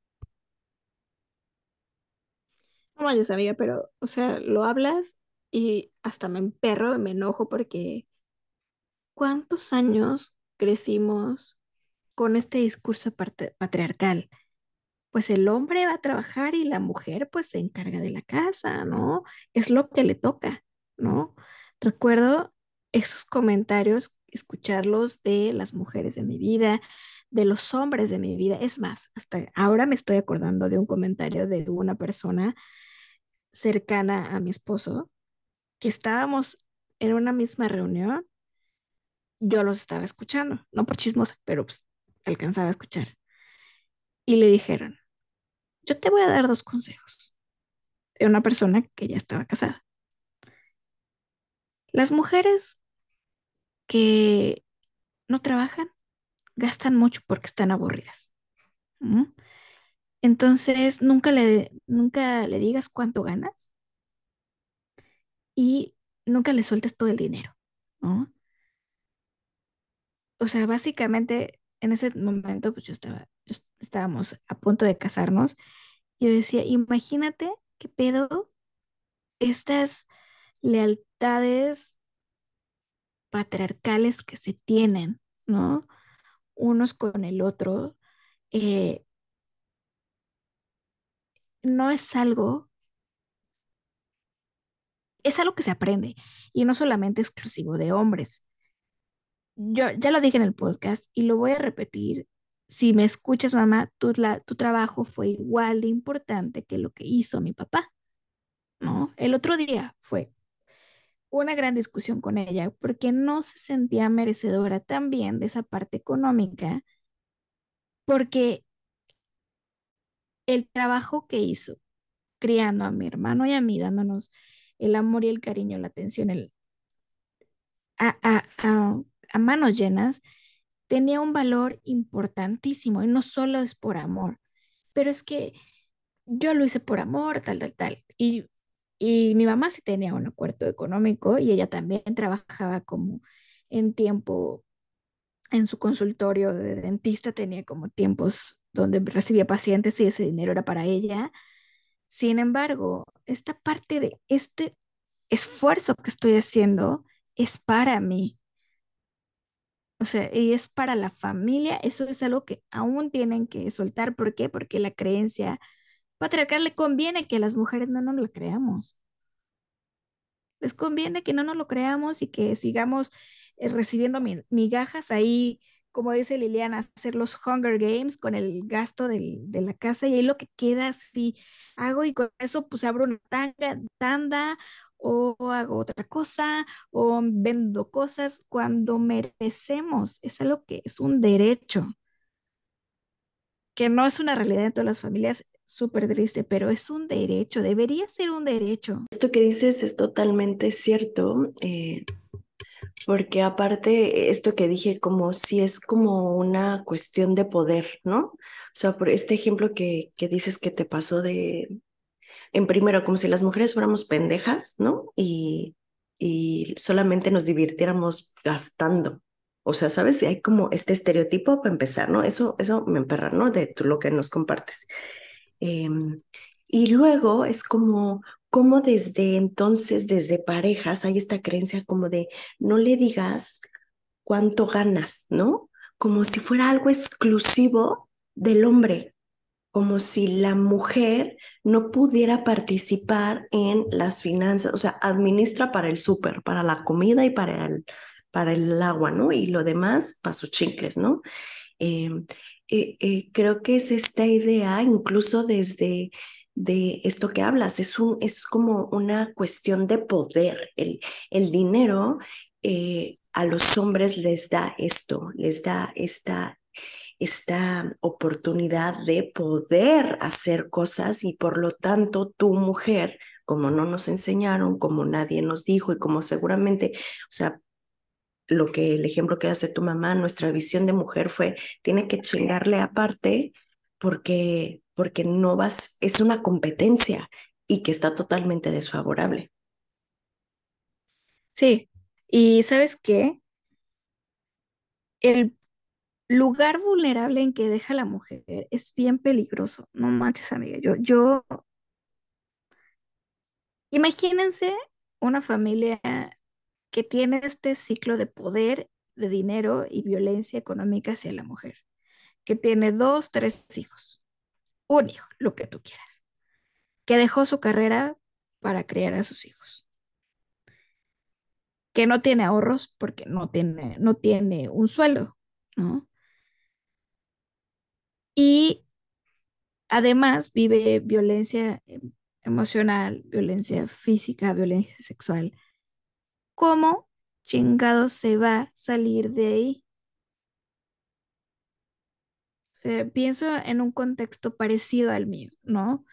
No, yo sabía, pero, o sea, lo hablas y hasta me emperro, me enojo porque ¿cuántos años crecimos con este discurso patriarcal? Pues el hombre va a trabajar y la mujer pues se encarga de la casa, ¿no? Es lo que le toca, ¿no? Recuerdo esos comentarios, escucharlos de las mujeres de mi vida, de los hombres de mi vida. Es más, hasta ahora me estoy acordando de un comentario de una persona cercana a mi esposo, que estábamos en una misma reunión, yo los estaba escuchando, no por chismosa, pero pues alcanzaba a escuchar. Y le dijeron, yo te voy a dar dos consejos de una persona que ya estaba casada. Las mujeres que no trabajan gastan mucho porque están aburridas. ¿No? Entonces, nunca le digas cuánto ganas y nunca le sueltes todo el dinero, ¿no? O sea, básicamente en ese momento, pues estábamos a punto de casarnos y yo decía, imagínate qué pedo estas lealtades patriarcales que se tienen, ¿no? Unos con el otro, eh, no es algo, es algo que se aprende y no solamente exclusivo de hombres. Yo ya lo dije en el podcast y lo voy a repetir. Si me escuchas, mamá, tu trabajo fue igual de importante que lo que hizo mi papá, ¿no? El otro día fue una gran discusión con ella porque no se sentía merecedora también de esa parte económica, porque el trabajo que hizo criando a mi hermano y a mí, dándonos el amor y el cariño, la atención, a, a, a, a manos llenas, tenía un valor importantísimo y no solo es por amor, pero es que yo lo hice por amor, tal, tal, tal. Y mi mamá sí tenía un acuerdo económico y ella también trabajaba como en tiempo, en su consultorio de dentista, tenía como tiempos donde recibía pacientes y ese dinero era para ella. Sin embargo, esta parte de este esfuerzo que estoy haciendo es para mí, o sea, y es para la familia, eso es algo que aún tienen que soltar. ¿Por qué? Porque la creencia patriarcal le conviene que las mujeres no nos lo creamos. Les conviene que no nos lo creamos y que sigamos recibiendo migajas ahí, como dice Liliana, hacer los Hunger Games con el gasto de la casa y ahí lo que queda, si hago y con eso pues abro una tanda o hago otra cosa o vendo cosas cuando merecemos. Es algo que es un derecho, que no es una realidad en todas las familias, súper triste, pero es un derecho, debería ser un derecho. Esto que dices es totalmente cierto. Porque aparte, esto que dije, como si es como una cuestión de poder, ¿no? O sea, por este ejemplo que dices que te pasó en primero, como si las mujeres fuéramos pendejas, ¿no? Y solamente nos divirtiéramos gastando. O sea, ¿sabes? Hay como este estereotipo para empezar, ¿no? Eso me emperra, ¿no? De tú, lo que nos compartes. Em, y luego es como desde entonces, desde parejas, hay esta creencia como de no le digas cuánto ganas, ¿no? Como si fuera algo exclusivo del hombre, como si la mujer no pudiera participar en las finanzas, o sea, administra para el súper, para la comida y para el agua, ¿no? Y lo demás, para sus chincles, ¿no? Eh, Creo que es esta idea, incluso desde de esto que hablas, es como una cuestión de poder. El dinero a los hombres les da esto, les da esta oportunidad de poder hacer cosas y por lo tanto tu mujer, como no nos enseñaron, como nadie nos dijo y como seguramente, o sea, el ejemplo que hace tu mamá, nuestra visión de mujer fue, tiene que chingarle aparte porque no vas, es una competencia y que está totalmente desfavorable. Sí, y ¿sabes qué? El lugar vulnerable en que deja la mujer es bien peligroso. No manches, amiga. Imagínense una familia que tiene este ciclo de poder, de dinero y violencia económica hacia la mujer, que tiene dos, tres hijos, un hijo, lo que tú quieras, que dejó su carrera para criar a sus hijos, que no tiene ahorros porque no tiene un sueldo, ¿no? Y además vive violencia emocional, violencia física, violencia sexual. ¿Cómo chingado se va a salir de ahí? O sea, pienso en un contexto parecido al mío, ¿no?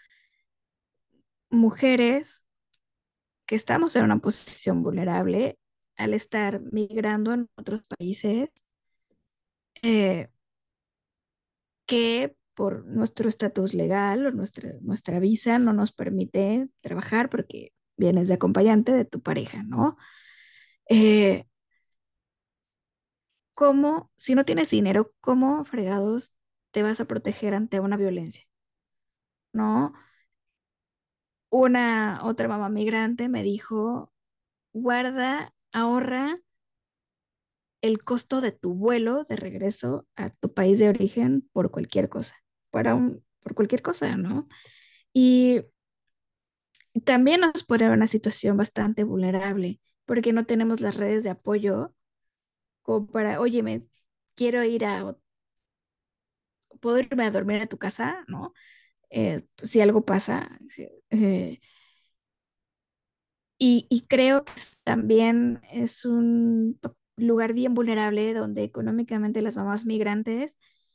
Mujeres que estamos en una posición vulnerable al estar migrando en otros países, eh, que por nuestro estatus legal o nuestra visa no nos permite trabajar porque vienes de acompañante de tu pareja, ¿no? Eh, ¿Cómo, si no tienes dinero, cómo fregados te vas a proteger ante una violencia? ¿No? Una otra mamá migrante me dijo, guarda, ahorra el costo de tu vuelo de regreso a tu país de origen por cualquier cosa, por cualquier cosa, ¿no? Y también nos pone en una situación bastante vulnerable porque no tenemos las redes de apoyo como para, oye, me quiero puedo irme a dormir a tu casa, ¿no? Si algo pasa. Sí, y creo que también es un lugar bien vulnerable donde económicamente las mamás migrantes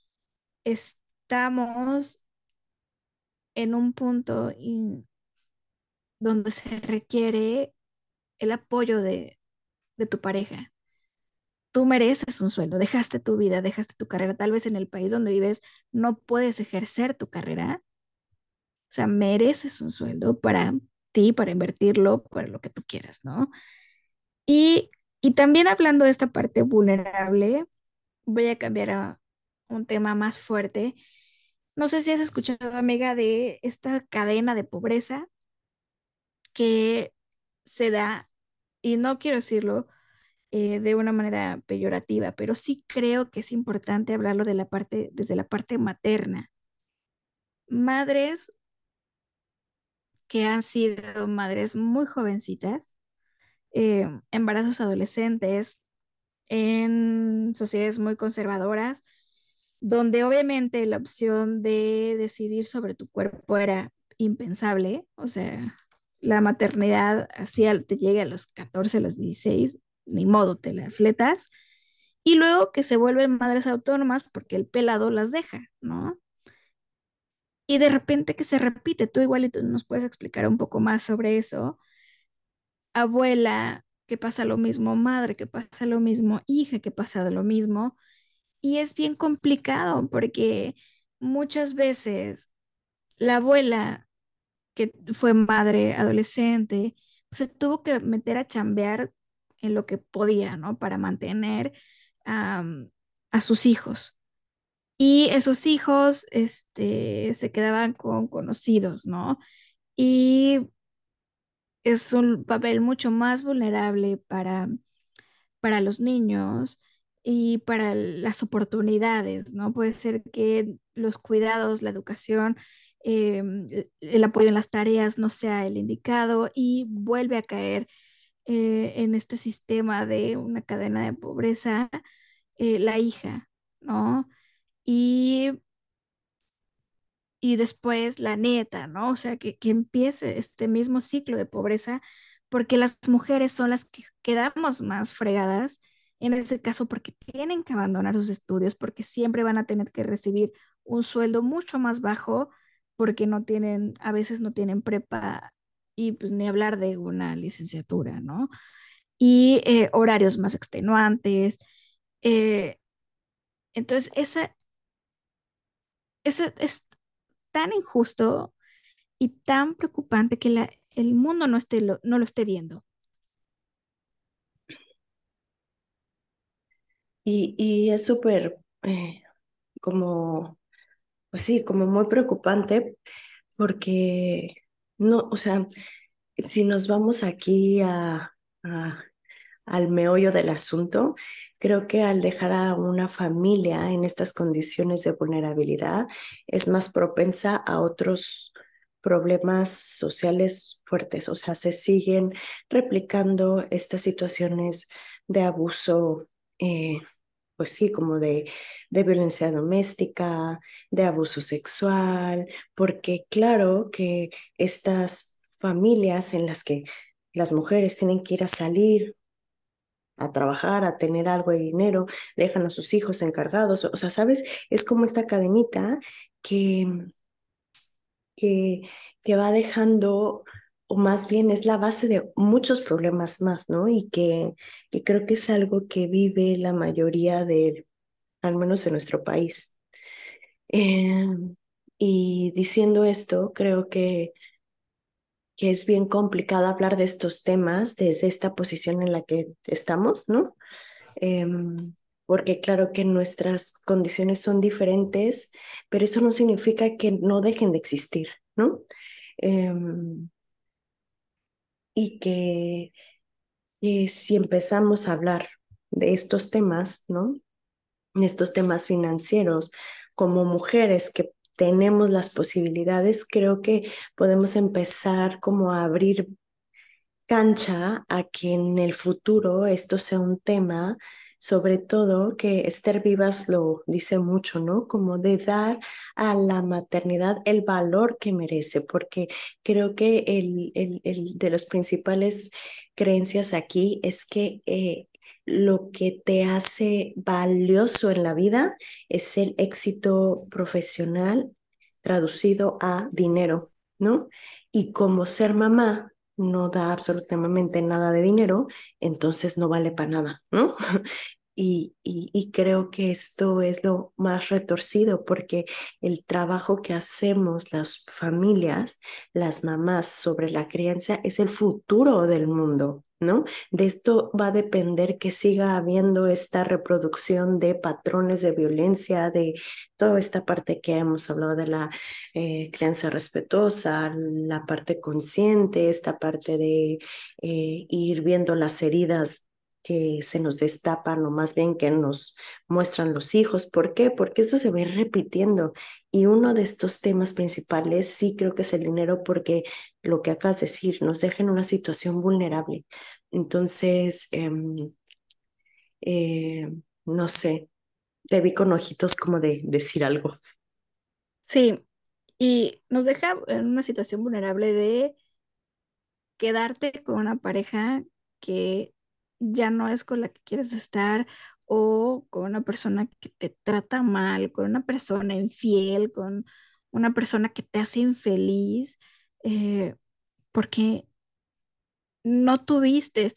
estamos en un punto donde se requiere el apoyo de tu pareja. Tú mereces un sueldo, dejaste tu vida, dejaste tu carrera, tal vez en el país donde vives no puedes ejercer tu carrera, o sea, mereces un sueldo para ti, para invertirlo, para lo que tú quieras, ¿no? Y, y también hablando de esta parte vulnerable, voy a cambiar a un tema más fuerte. No sé si has escuchado, amiga, de esta cadena de pobreza que se da, y no quiero decirlo de una manera peyorativa, pero sí creo que es importante hablarlo desde la parte materna. Madres que han sido madres muy jovencitas, embarazos adolescentes, en sociedades muy conservadoras, donde obviamente la opción de decidir sobre tu cuerpo era impensable, o sea, la maternidad hacía te llegue a los 14, a los 16, ni modo, te la fletas, y luego que se vuelven madres autónomas porque el pelado las deja, ¿no? Y de repente que se repite, tú igual y tú nos puedes explicar un poco más sobre eso, abuela que pasa lo mismo madre, que pasa lo mismo hija, que pasa lo mismo. Y es bien complicado porque muchas veces la abuela, que fue madre adolescente, pues se tuvo que meter a chambear en lo que podía, ¿no? Para mantener am, a sus hijos. Y esos hijos, se quedaban con conocidos, ¿no? Y es un papel mucho más vulnerable para los niños y para las oportunidades, ¿no? Puede ser que los cuidados, la educación, el apoyo en las tareas no sea el indicado y vuelve a caer en este sistema de una cadena de pobreza, la hija, ¿no? Y y después la nieta, ¿no? O sea, que empiece este mismo ciclo de pobreza, porque las mujeres son las que quedamos más fregadas en ese caso, porque tienen que abandonar sus estudios, porque siempre van a tener que recibir un sueldo mucho más bajo, porque no tienen, a veces no tienen prepa y pues ni hablar de una licenciatura, ¿no? Y horarios más extenuantes. eh, entonces, eso es tan injusto y tan preocupante que el mundo no lo esté viendo. Y es súper como, pues sí, como muy preocupante porque no, o sea, si nos vamos aquí a- al meollo del asunto, creo que al dejar a una familia en estas condiciones de vulnerabilidad es más propensa a otros problemas sociales fuertes. O sea, se siguen replicando estas situaciones de abuso, pues sí, como de violencia doméstica, de abuso sexual, porque claro que estas familias en las que las mujeres tienen que ir a salir a trabajar, a tener algo de dinero, dejan a sus hijos encargados, o sea, ¿sabes? Es como esta cadenita que, que, que va dejando, o más bien es la base de muchos problemas más, ¿no? Que creo que es algo que vive la mayoría de, al menos en nuestro país. Eh, y diciendo esto, creo que es bien complicado hablar de estos temas desde esta posición en la que estamos, ¿no? Porque claro que nuestras condiciones son diferentes, pero eso no significa que no dejen de existir, ¿no? Em, y que si empezamos a hablar de estos temas, ¿no? Estos temas financieros, como mujeres que tenemos las posibilidades, creo que podemos empezar como a abrir cancha a que en el futuro esto sea un tema, sobre todo que Esther Vivas lo dice mucho, ¿no? Como de dar a la maternidad el valor que merece, porque creo que el de los principales creencias aquí es que lo que te hace valioso en la vida es el éxito profesional traducido a dinero, ¿no? Y como ser mamá no da absolutamente nada de dinero, entonces no vale para nada, ¿no? Y creo que esto es lo más retorcido porque el trabajo que hacemos las familias, las mamás sobre la crianza es el futuro del mundo, ¿no? De esto va a depender que siga habiendo esta reproducción de patrones de violencia, de toda esta parte que hemos hablado de la crianza respetuosa, la parte consciente, esta parte de ir viendo las heridas que se nos destapan o más bien que nos muestran los hijos. ¿Por qué? Porque esto se va a ir repitiendo. Y uno de estos temas principales sí creo que es el dinero porque lo que acabas de decir nos deja en una situación vulnerable. Entonces, eh, no sé, te vi con ojitos como de decir algo. Sí, y nos deja en una situación vulnerable de quedarte con una pareja que ya no es con la que quieres estar o con una persona que te trata mal, con una persona infiel, con una persona que te hace infeliz, porque no tuviste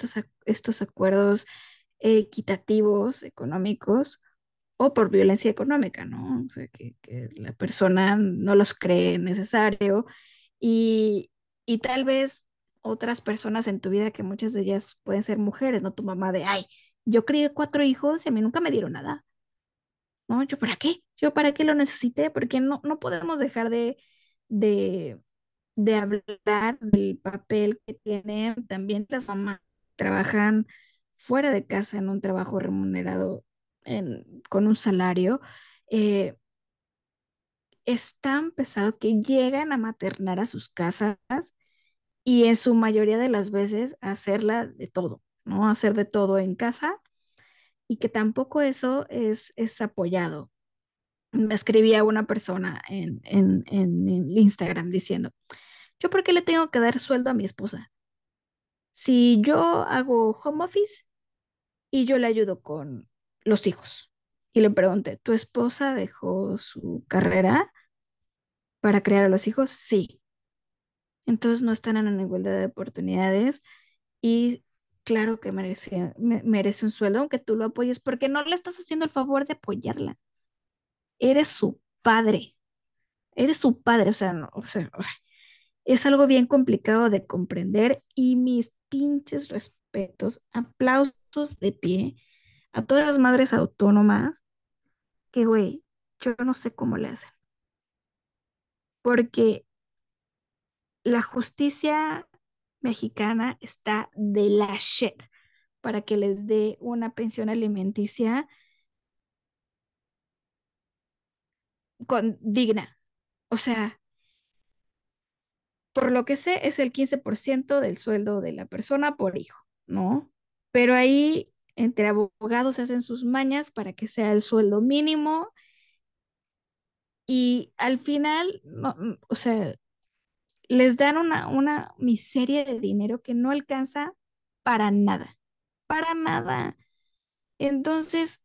estos acuerdos equitativos, económicos, o por violencia económica, ¿no? O sea, que la persona no los cree necesario y tal vez otras personas en tu vida, que muchas de ellas pueden ser mujeres, ¿no? Tu mamá de, ay, yo crié 4 hijos y a mí nunca me dieron nada, ¿no? ¿Yo para qué? ¿Yo para qué lo necesité? Porque no podemos dejar de, de hablar del papel que tienen también las mamás que trabajan fuera de casa en un trabajo remunerado con un salario. eh, es tan pesado que llegan a maternar a sus casas y en su mayoría de las veces hacerla de todo, ¿no? Hacer de todo en casa y que tampoco eso es apoyado. Me escribía una persona en el Instagram diciendo, ¿yo por qué le tengo que dar sueldo a mi esposa? Si yo hago home office y yo le ayudo con los hijos. Y le pregunté, ¿tu esposa dejó su carrera para criar a los hijos? Sí. Entonces no están en una igualdad de oportunidades y claro que merece un sueldo, aunque tú lo apoyes, porque no le estás haciendo el favor de apoyarla. Eres su padre, eres su padre, o sea, no, o sea, ay, es algo bien complicado de comprender y mis pinches respetos, aplausos de pie a todas las madres autónomas que, güey, yo no sé cómo le hacen, porque la justicia mexicana está de la shit para que les dé una pensión alimenticia digna. O sea, por lo que sé, es el 15% del sueldo de la persona por hijo, ¿no? Pero ahí entre abogados se hacen sus mañas para que sea el sueldo mínimo y al final, o sea, les dan una miseria de dinero que no alcanza para nada, para nada. Entonces,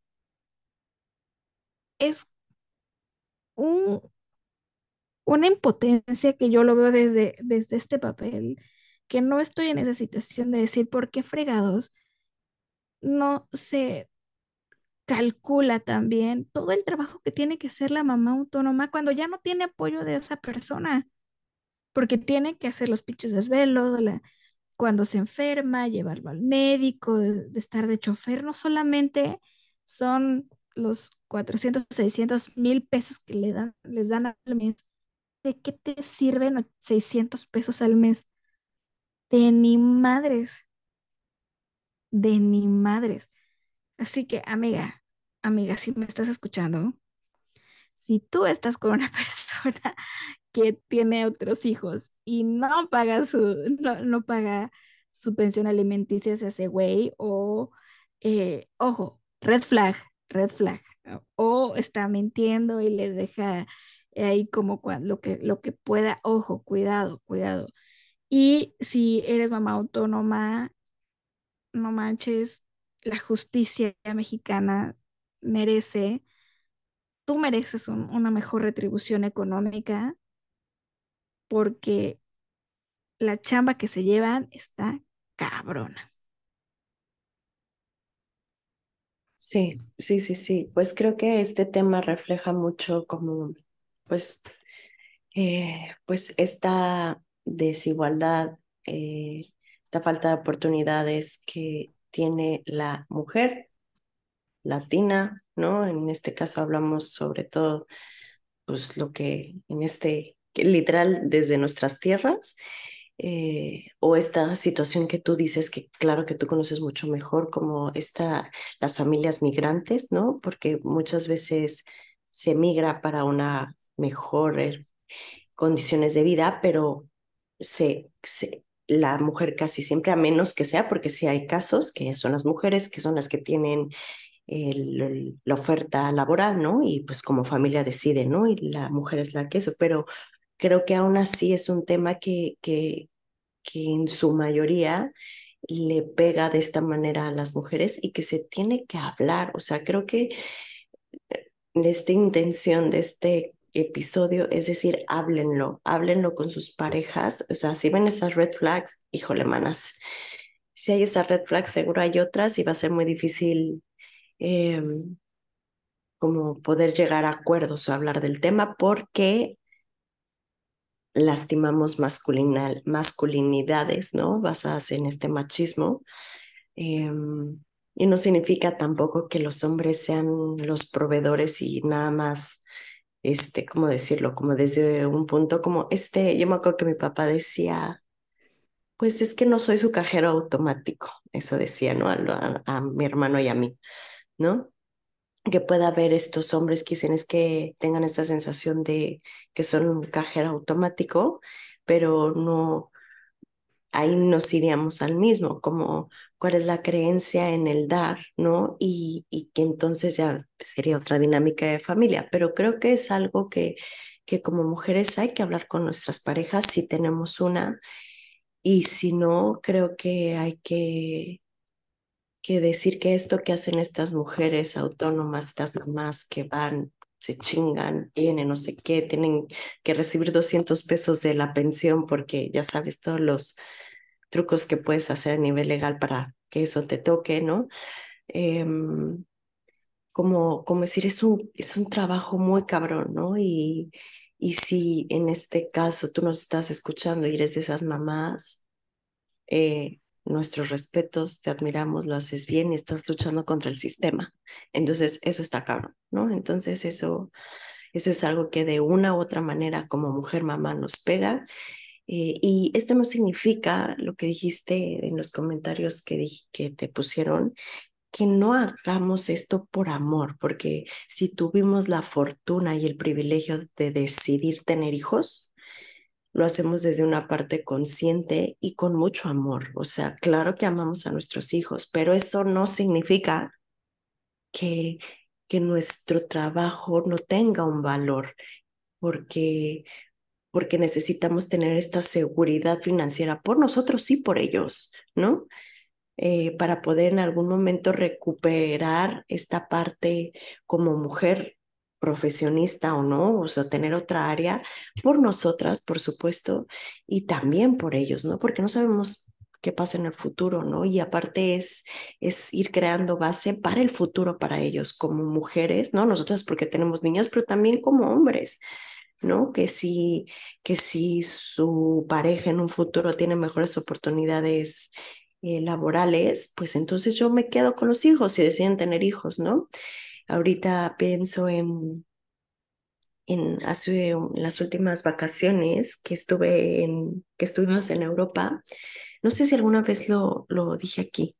es un, una impotencia que yo lo veo desde este papel, que no estoy en esa situación de decir por qué fregados no se calcula también todo el trabajo que tiene que hacer la mamá autónoma cuando ya no tiene apoyo de esa persona, porque tiene que hacer los pinches desvelos, cuando se enferma, llevarlo al médico, de estar de chofer, no solamente son los 400, 600,000 pesos que les dan al mes. ¿De qué te sirven 600 pesos al mes? De ni madres, de ni madres. Así que, amiga, si me estás escuchando, si tú estás con una persona que tiene otros hijos y no paga su pensión alimenticia hacia ese güey, o, ojo, red flag, o está mintiendo y le deja ahí como lo que pueda, ojo, cuidado, cuidado. Y si eres mamá autónoma, no manches, la justicia mexicana merece, tú mereces una mejor retribución económica porque la chamba que se llevan está cabrona. Sí, sí, sí, sí. Pues creo que este tema refleja mucho como, pues, pues esta desigualdad, esta falta de oportunidades que tiene la mujer latina, ¿no? En este caso hablamos sobre todo, pues, lo que que literal desde nuestras tierras, o esta situación que tú dices que claro que tú conoces mucho mejor, como las familias migrantes, ¿no? Porque muchas veces se migra para una mejor condiciones de vida, pero la mujer casi siempre, a menos que sea, porque sí hay casos que son las mujeres que son las que tienen la oferta laboral, ¿no? Y pues como familia decide, ¿no? Y la mujer es la que eso, pero creo que aún así es un tema que en su mayoría le pega de esta manera a las mujeres y que se tiene que hablar. O sea, creo que esta intención de este episodio es decir, háblenlo con sus parejas. O sea, si ven estas red flags, híjole, manas, Si hay esa red flag, seguro hay otras y va a ser muy difícil eh, como poder llegar a acuerdos o hablar del tema porque lastimamos masculinidades, ¿no? Basadas en este machismo. Eh, y no significa tampoco que los hombres sean los proveedores y nada más, ¿cómo decirlo? Como desde un punto como yo me acuerdo que mi papá decía, pues es que no soy su cajero automático, eso decía, ¿no? A mi hermano y a mí, ¿no? Que pueda haber estos hombres que dicen es que tengan esta sensación de que son un cajero automático, pero no, ahí nos iríamos al mismo, como cuál es la creencia en el dar, ¿no? Y que entonces ya sería otra dinámica de familia, pero creo que es algo que como mujeres hay que hablar con nuestras parejas si tenemos una, y si no, creo que hay que decir que esto que hacen estas mujeres autónomas, estas mamás que van, se chingan, tienen no sé qué, tienen que recibir 200 pesos de la pensión porque ya sabes todos los trucos que puedes hacer a nivel legal para que eso te toque, ¿no? Como decir, es un trabajo muy cabrón, ¿no? Y si en este caso tú nos estás escuchando y eres de esas mamás, nuestros respetos, te admiramos, lo haces bien y estás luchando contra el sistema. Entonces, eso está cabrón, ¿no? Entonces, eso es algo que de una u otra manera como mujer mamá nos pega. Y esto no significa lo que dijiste en los comentarios que te pusieron, que no hagamos esto por amor, porque si tuvimos la fortuna y el privilegio de decidir tener hijos, lo hacemos desde una parte consciente y con mucho amor. O sea, claro que amamos a nuestros hijos, pero eso no significa que, que nuestro trabajo no tenga un valor, porque, porque necesitamos tener esta seguridad financiera por nosotros y por ellos, ¿no? Para poder en algún momento recuperar esta parte como mujer profesionista o no, o sea, tener otra área por nosotras, por supuesto, y también por ellos, ¿no? Porque no sabemos qué pasa en el futuro, ¿no? Y aparte es ir creando base para el futuro para ellos como mujeres, ¿no? Nosotras porque tenemos niñas, pero también como hombres, ¿no? Que si su pareja en un futuro tiene mejores oportunidades laborales, pues entonces yo me quedo con los hijos si deciden tener hijos, ¿no? Ahorita pienso en las últimas vacaciones que estuvimos en Europa. No sé si alguna vez lo dije aquí.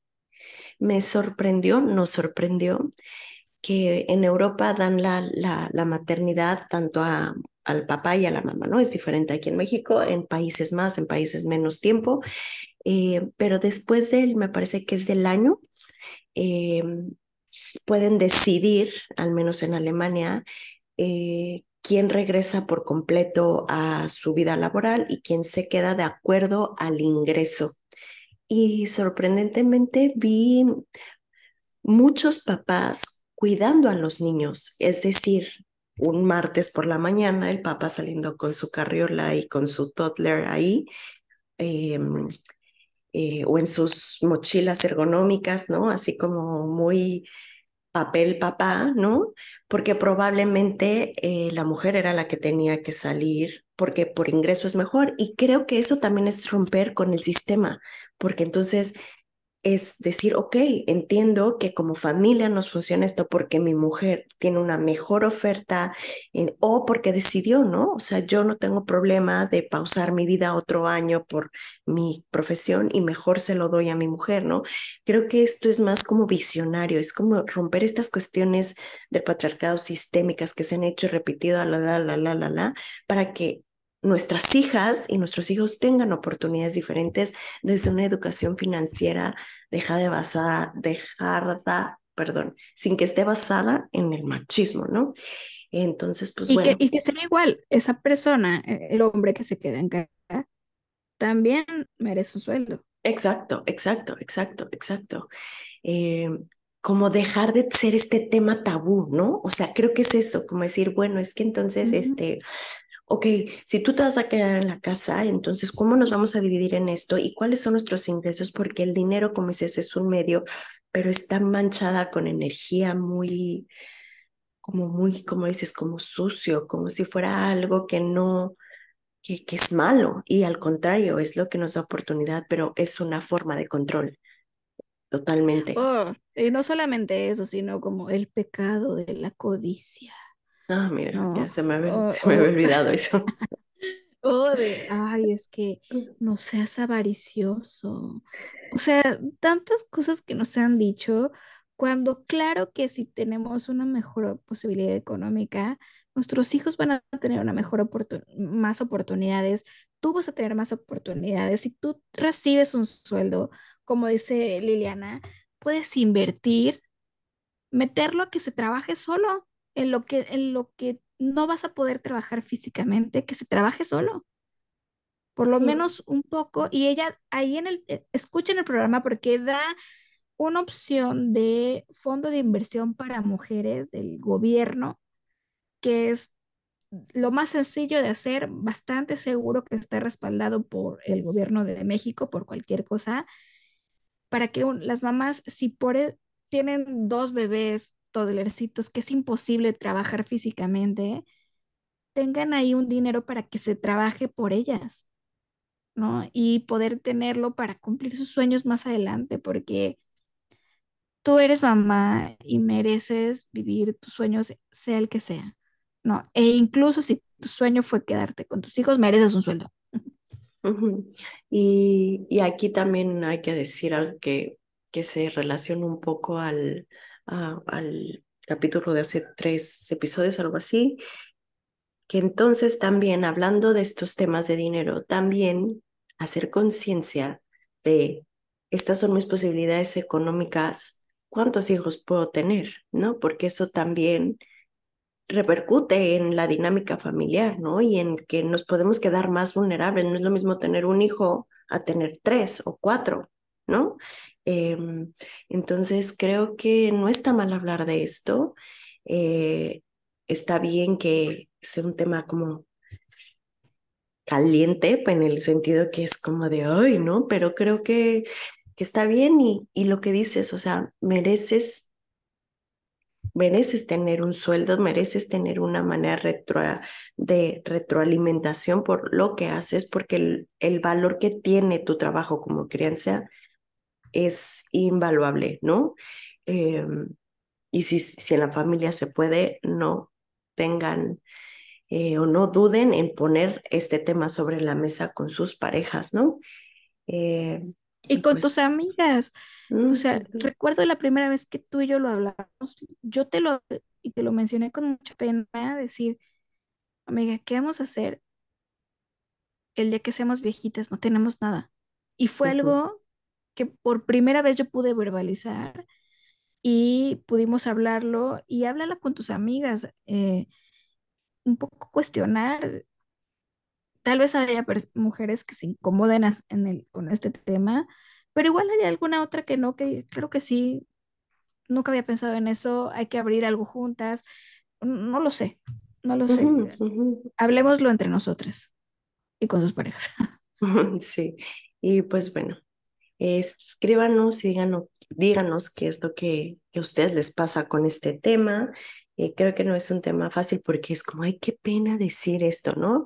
Nos sorprendió que en Europa dan la maternidad tanto al papá y a la mamá, ¿no? Es diferente aquí en México, en países más, en países menos tiempo, pero después me parece que es del año, eh, pueden decidir, al menos en Alemania, quién regresa por completo a su vida laboral y quién se queda de acuerdo al ingreso. Y sorprendentemente vi muchos papás cuidando a los niños, es decir, un martes por la mañana, el papá saliendo con su carriola y con su toddler ahí, eh, o en sus mochilas ergonómicas, ¿no? Así como muy papel papá, ¿no? Porque probablemente la mujer era la que tenía que salir porque por ingreso es mejor y creo que eso también es romper con el sistema, porque entonces es decir, ok, entiendo que como familia nos funciona esto porque mi mujer tiene una mejor oferta o porque decidió, ¿no? O sea, yo no tengo problema de pausar mi vida otro año por mi profesión y mejor se lo doy a mi mujer, ¿no? Creo que esto es más como visionario, es como romper estas cuestiones del patriarcado sistémicas que se han hecho y repetido, para que nuestras hijas y nuestros hijos tengan oportunidades diferentes desde una educación financiera perdón, sin que esté basada en el machismo, ¿no? Entonces, pues bueno, Y que sería igual, esa persona, el hombre que se queda en casa, también merece un sueldo. exacto, exacto, exacto, exacto. Eh, como dejar de ser este tema tabú, ¿no? O sea, creo que es eso, como decir, bueno, es que entonces, Ujú. ok, si tú te vas a quedar en la casa, entonces, ¿cómo nos vamos a dividir en esto? ¿Y cuáles son nuestros ingresos? Porque el dinero, como dices, es un medio, pero está manchada con energía muy, como dices, como sucio, como si fuera algo que no, que es malo. Y al contrario, es lo que nos da oportunidad, pero es una forma de control, totalmente. Oh, y no solamente eso, sino como el pecado de la codicia, Ah, mira, ya ¿no? se me había olvidado eso. Ay, es que no seas avaricioso. O sea, tantas cosas que nos han dicho, cuando claro que si tenemos una mejor posibilidad económica, nuestros hijos van a tener una más oportunidades, tú vas a tener más oportunidades. Si tú recibes un sueldo, como dice Liliana, puedes invertir, meterlo a que se trabaje solo, en lo que no vas a poder trabajar físicamente, que se trabaje solo por lo Sí. menos un poco, y ella ahí escuchen el programa porque da una opción de fondo de inversión para mujeres del gobierno, que es lo más sencillo de hacer, bastante seguro que está respaldado por el gobierno de México por cualquier cosa, para que las mamás, si tienen dos bebés toddlercitos, que es imposible trabajar físicamente, tengan ahí un dinero para que se trabaje por ellas. ¿No? Y poder tenerlo para cumplir sus sueños más adelante, porque tú eres mamá y mereces vivir tus sueños, sea el que sea, ¿no? E incluso si tu sueño fue quedarte con tus hijos, mereces un sueldo. Ujú. Y aquí también hay que decir algo que se relaciona un poco al capítulo de hace 3 episodios, algo así, que entonces también hablando de estos temas de dinero, también hacer conciencia de estas son mis posibilidades económicas, cuántos hijos puedo tener, ¿no? Porque eso también repercute en la dinámica familiar, ¿no? Y en que nos podemos quedar más vulnerables. No es lo mismo tener un hijo a tener 3 o 4, ¿no? Em, entonces creo que no está mal hablar de esto. Eh, Está bien que sea un tema como caliente, pues, en el sentido que es como de hoy, ¿no? Pero creo que está bien y lo que dices, o sea, mereces tener un sueldo, mereces tener una manera de retroalimentación por lo que haces, porque el valor que tiene tu trabajo como crianza es invaluable, ¿no? Eh, y si en la familia se puede, no tengan o no duden en poner este tema sobre la mesa con sus parejas, ¿no? Eh, Y con tus pues, amigas, o sea, ujú, recuerdo la primera vez que tú y yo lo hablamos, yo te lo mencioné con mucha pena, decir, amiga, ¿qué vamos a hacer el día que seamos viejitas? No tenemos nada. Y fue ujú, algo que por primera vez yo pude verbalizar y pudimos hablarlo y háblala con tus amigas, un poco cuestionar. Tal vez haya mujeres que se incomoden con este tema, pero igual hay alguna otra que no, que creo que sí, nunca había pensado en eso, hay que abrir algo juntas, no lo sé, no lo ujú, sé. ujú. Hablemoslo entre nosotras y con sus parejas. Sí, y pues bueno. Escríbanos y díganos qué es lo que a ustedes les pasa con este tema. Creo que no es un tema fácil porque es como, ay, qué pena decir esto, ¿no?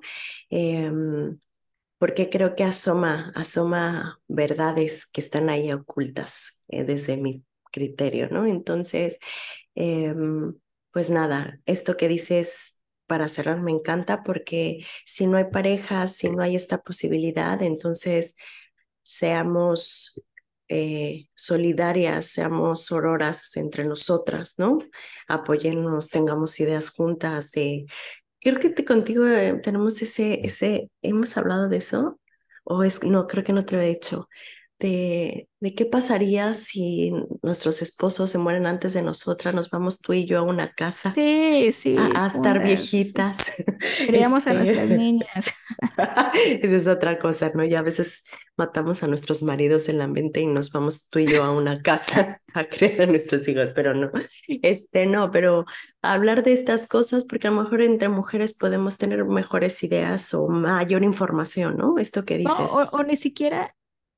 Porque creo que asoma verdades que están ahí ocultas desde mi criterio, ¿no? Entonces, pues nada, esto que dices para cerrar me encanta porque si no hay pareja, si no hay esta posibilidad, entonces seamos solidarias, seamos sororas entre nosotras, ¿no? Apoyémonos, tengamos ideas juntas de... Creo que contigo tenemos hemos hablado de eso, o es, no, creo que no te lo he dicho, de qué pasaría si nuestros esposos se mueren antes de nosotras, nos vamos tú y yo a una casa Sí, sí, a estar juntas, sí. viejitas. Criamos a nuestras niñas. Esa es otra cosa, ¿no? Ya a veces matamos a nuestros maridos en la mente y nos vamos tú y yo a una casa a criar a nuestros hijos, pero no, no, pero hablar de estas cosas, porque a lo mejor entre mujeres podemos tener mejores ideas o mayor información, ¿no? Esto que No, dices. o ni siquiera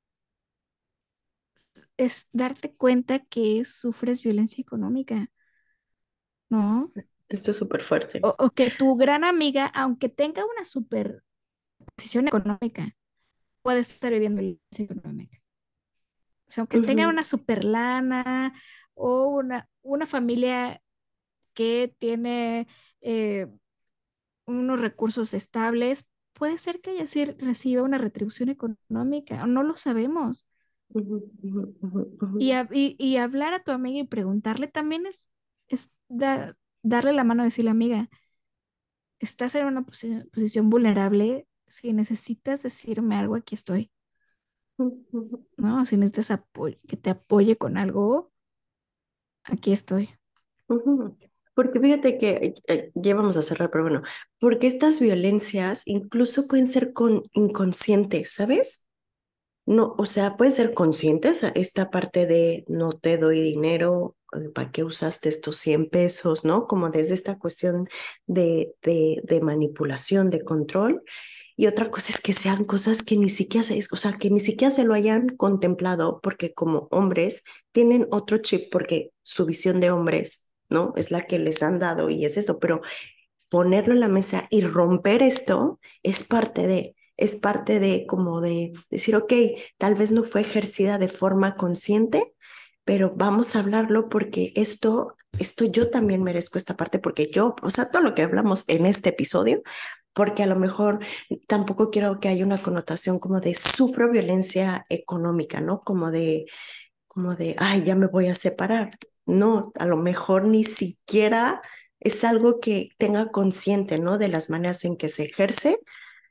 es darte cuenta que sufres violencia económica, ¿no? Esto es súper fuerte. O que tu gran amiga, aunque tenga una super posición económica, puede estar viviendo violencia económica. O sea, aunque tenga Ujú, una super lana o una familia que tiene eh, unos recursos estables, puede ser que ella sí reciba una retribución económica, o no lo sabemos. ujú, ujú, ujú, ujú, Y hablar a tu amiga y preguntarle también es darle la mano y decirle, amiga, estás en una posición vulnerable, si necesitas decirme algo, aquí estoy, ujú, ¿no? Si necesitas que te apoye con algo, aquí estoy. ujú. Porque fíjate que ya vamos a cerrar, pero bueno, porque estas violencias incluso pueden ser inconscientes, ¿sabes? No, o sea, pueden ser conscientes a esta parte de no te doy dinero, ¿para qué usaste estos 100 pesos? ¿No? Como desde esta cuestión de manipulación, de control. Y otra cosa es que sean cosas que ni siquiera o sea, que ni siquiera se lo hayan contemplado, porque como hombres tienen otro chip, porque su visión de hombres, ¿no? Es la que les han dado y es esto, pero ponerlo en la mesa y romper esto es parte de como de decir, ok, tal vez no fue ejercida de forma consciente, pero vamos a hablarlo porque esto yo también merezco esta parte, porque yo, o sea, todo lo que hablamos en este episodio, porque a lo mejor tampoco quiero que haya una connotación como de sufro violencia económica, ¿no? Ay, ya me voy a separar. No, a lo mejor ni siquiera es algo que tenga consciente, ¿no? De las maneras en que se ejerce,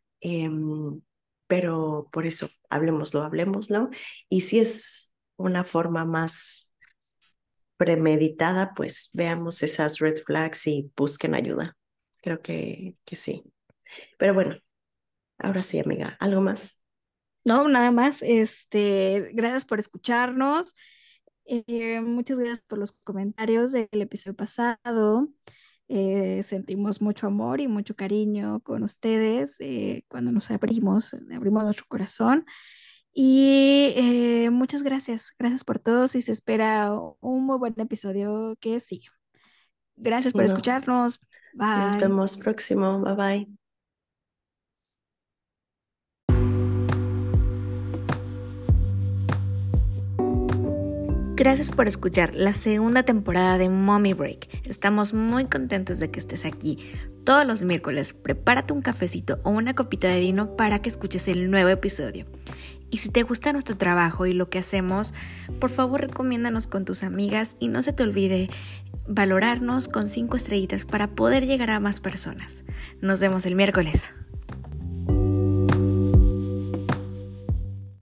pero por eso, hablemoslo. Y si es una forma más premeditada, pues veamos esas red flags y busquen ayuda. Creo que sí. Pero bueno, ahora sí, amiga, ¿algo más? No, nada más, gracias por escucharnos. Muchas gracias por los comentarios del episodio pasado. Sentimos mucho amor y mucho cariño con ustedes cuando nos abrimos nuestro corazón. Y muchas gracias, gracias por todos y se espera un muy buen episodio que sigue. Gracias por No, escucharnos. nos Bye. vemos próximo. Bye bye. Gracias por escuchar la segunda temporada de Mommy Break. Estamos muy contentos de que estés aquí. Todos los miércoles, prepárate un cafecito o una copita de vino para que escuches el nuevo episodio. Y si te gusta nuestro trabajo y lo que hacemos, por favor recomiéndanos con tus amigas y no se te olvide valorarnos con 5 estrellitas para poder llegar a más personas. Nos vemos el miércoles.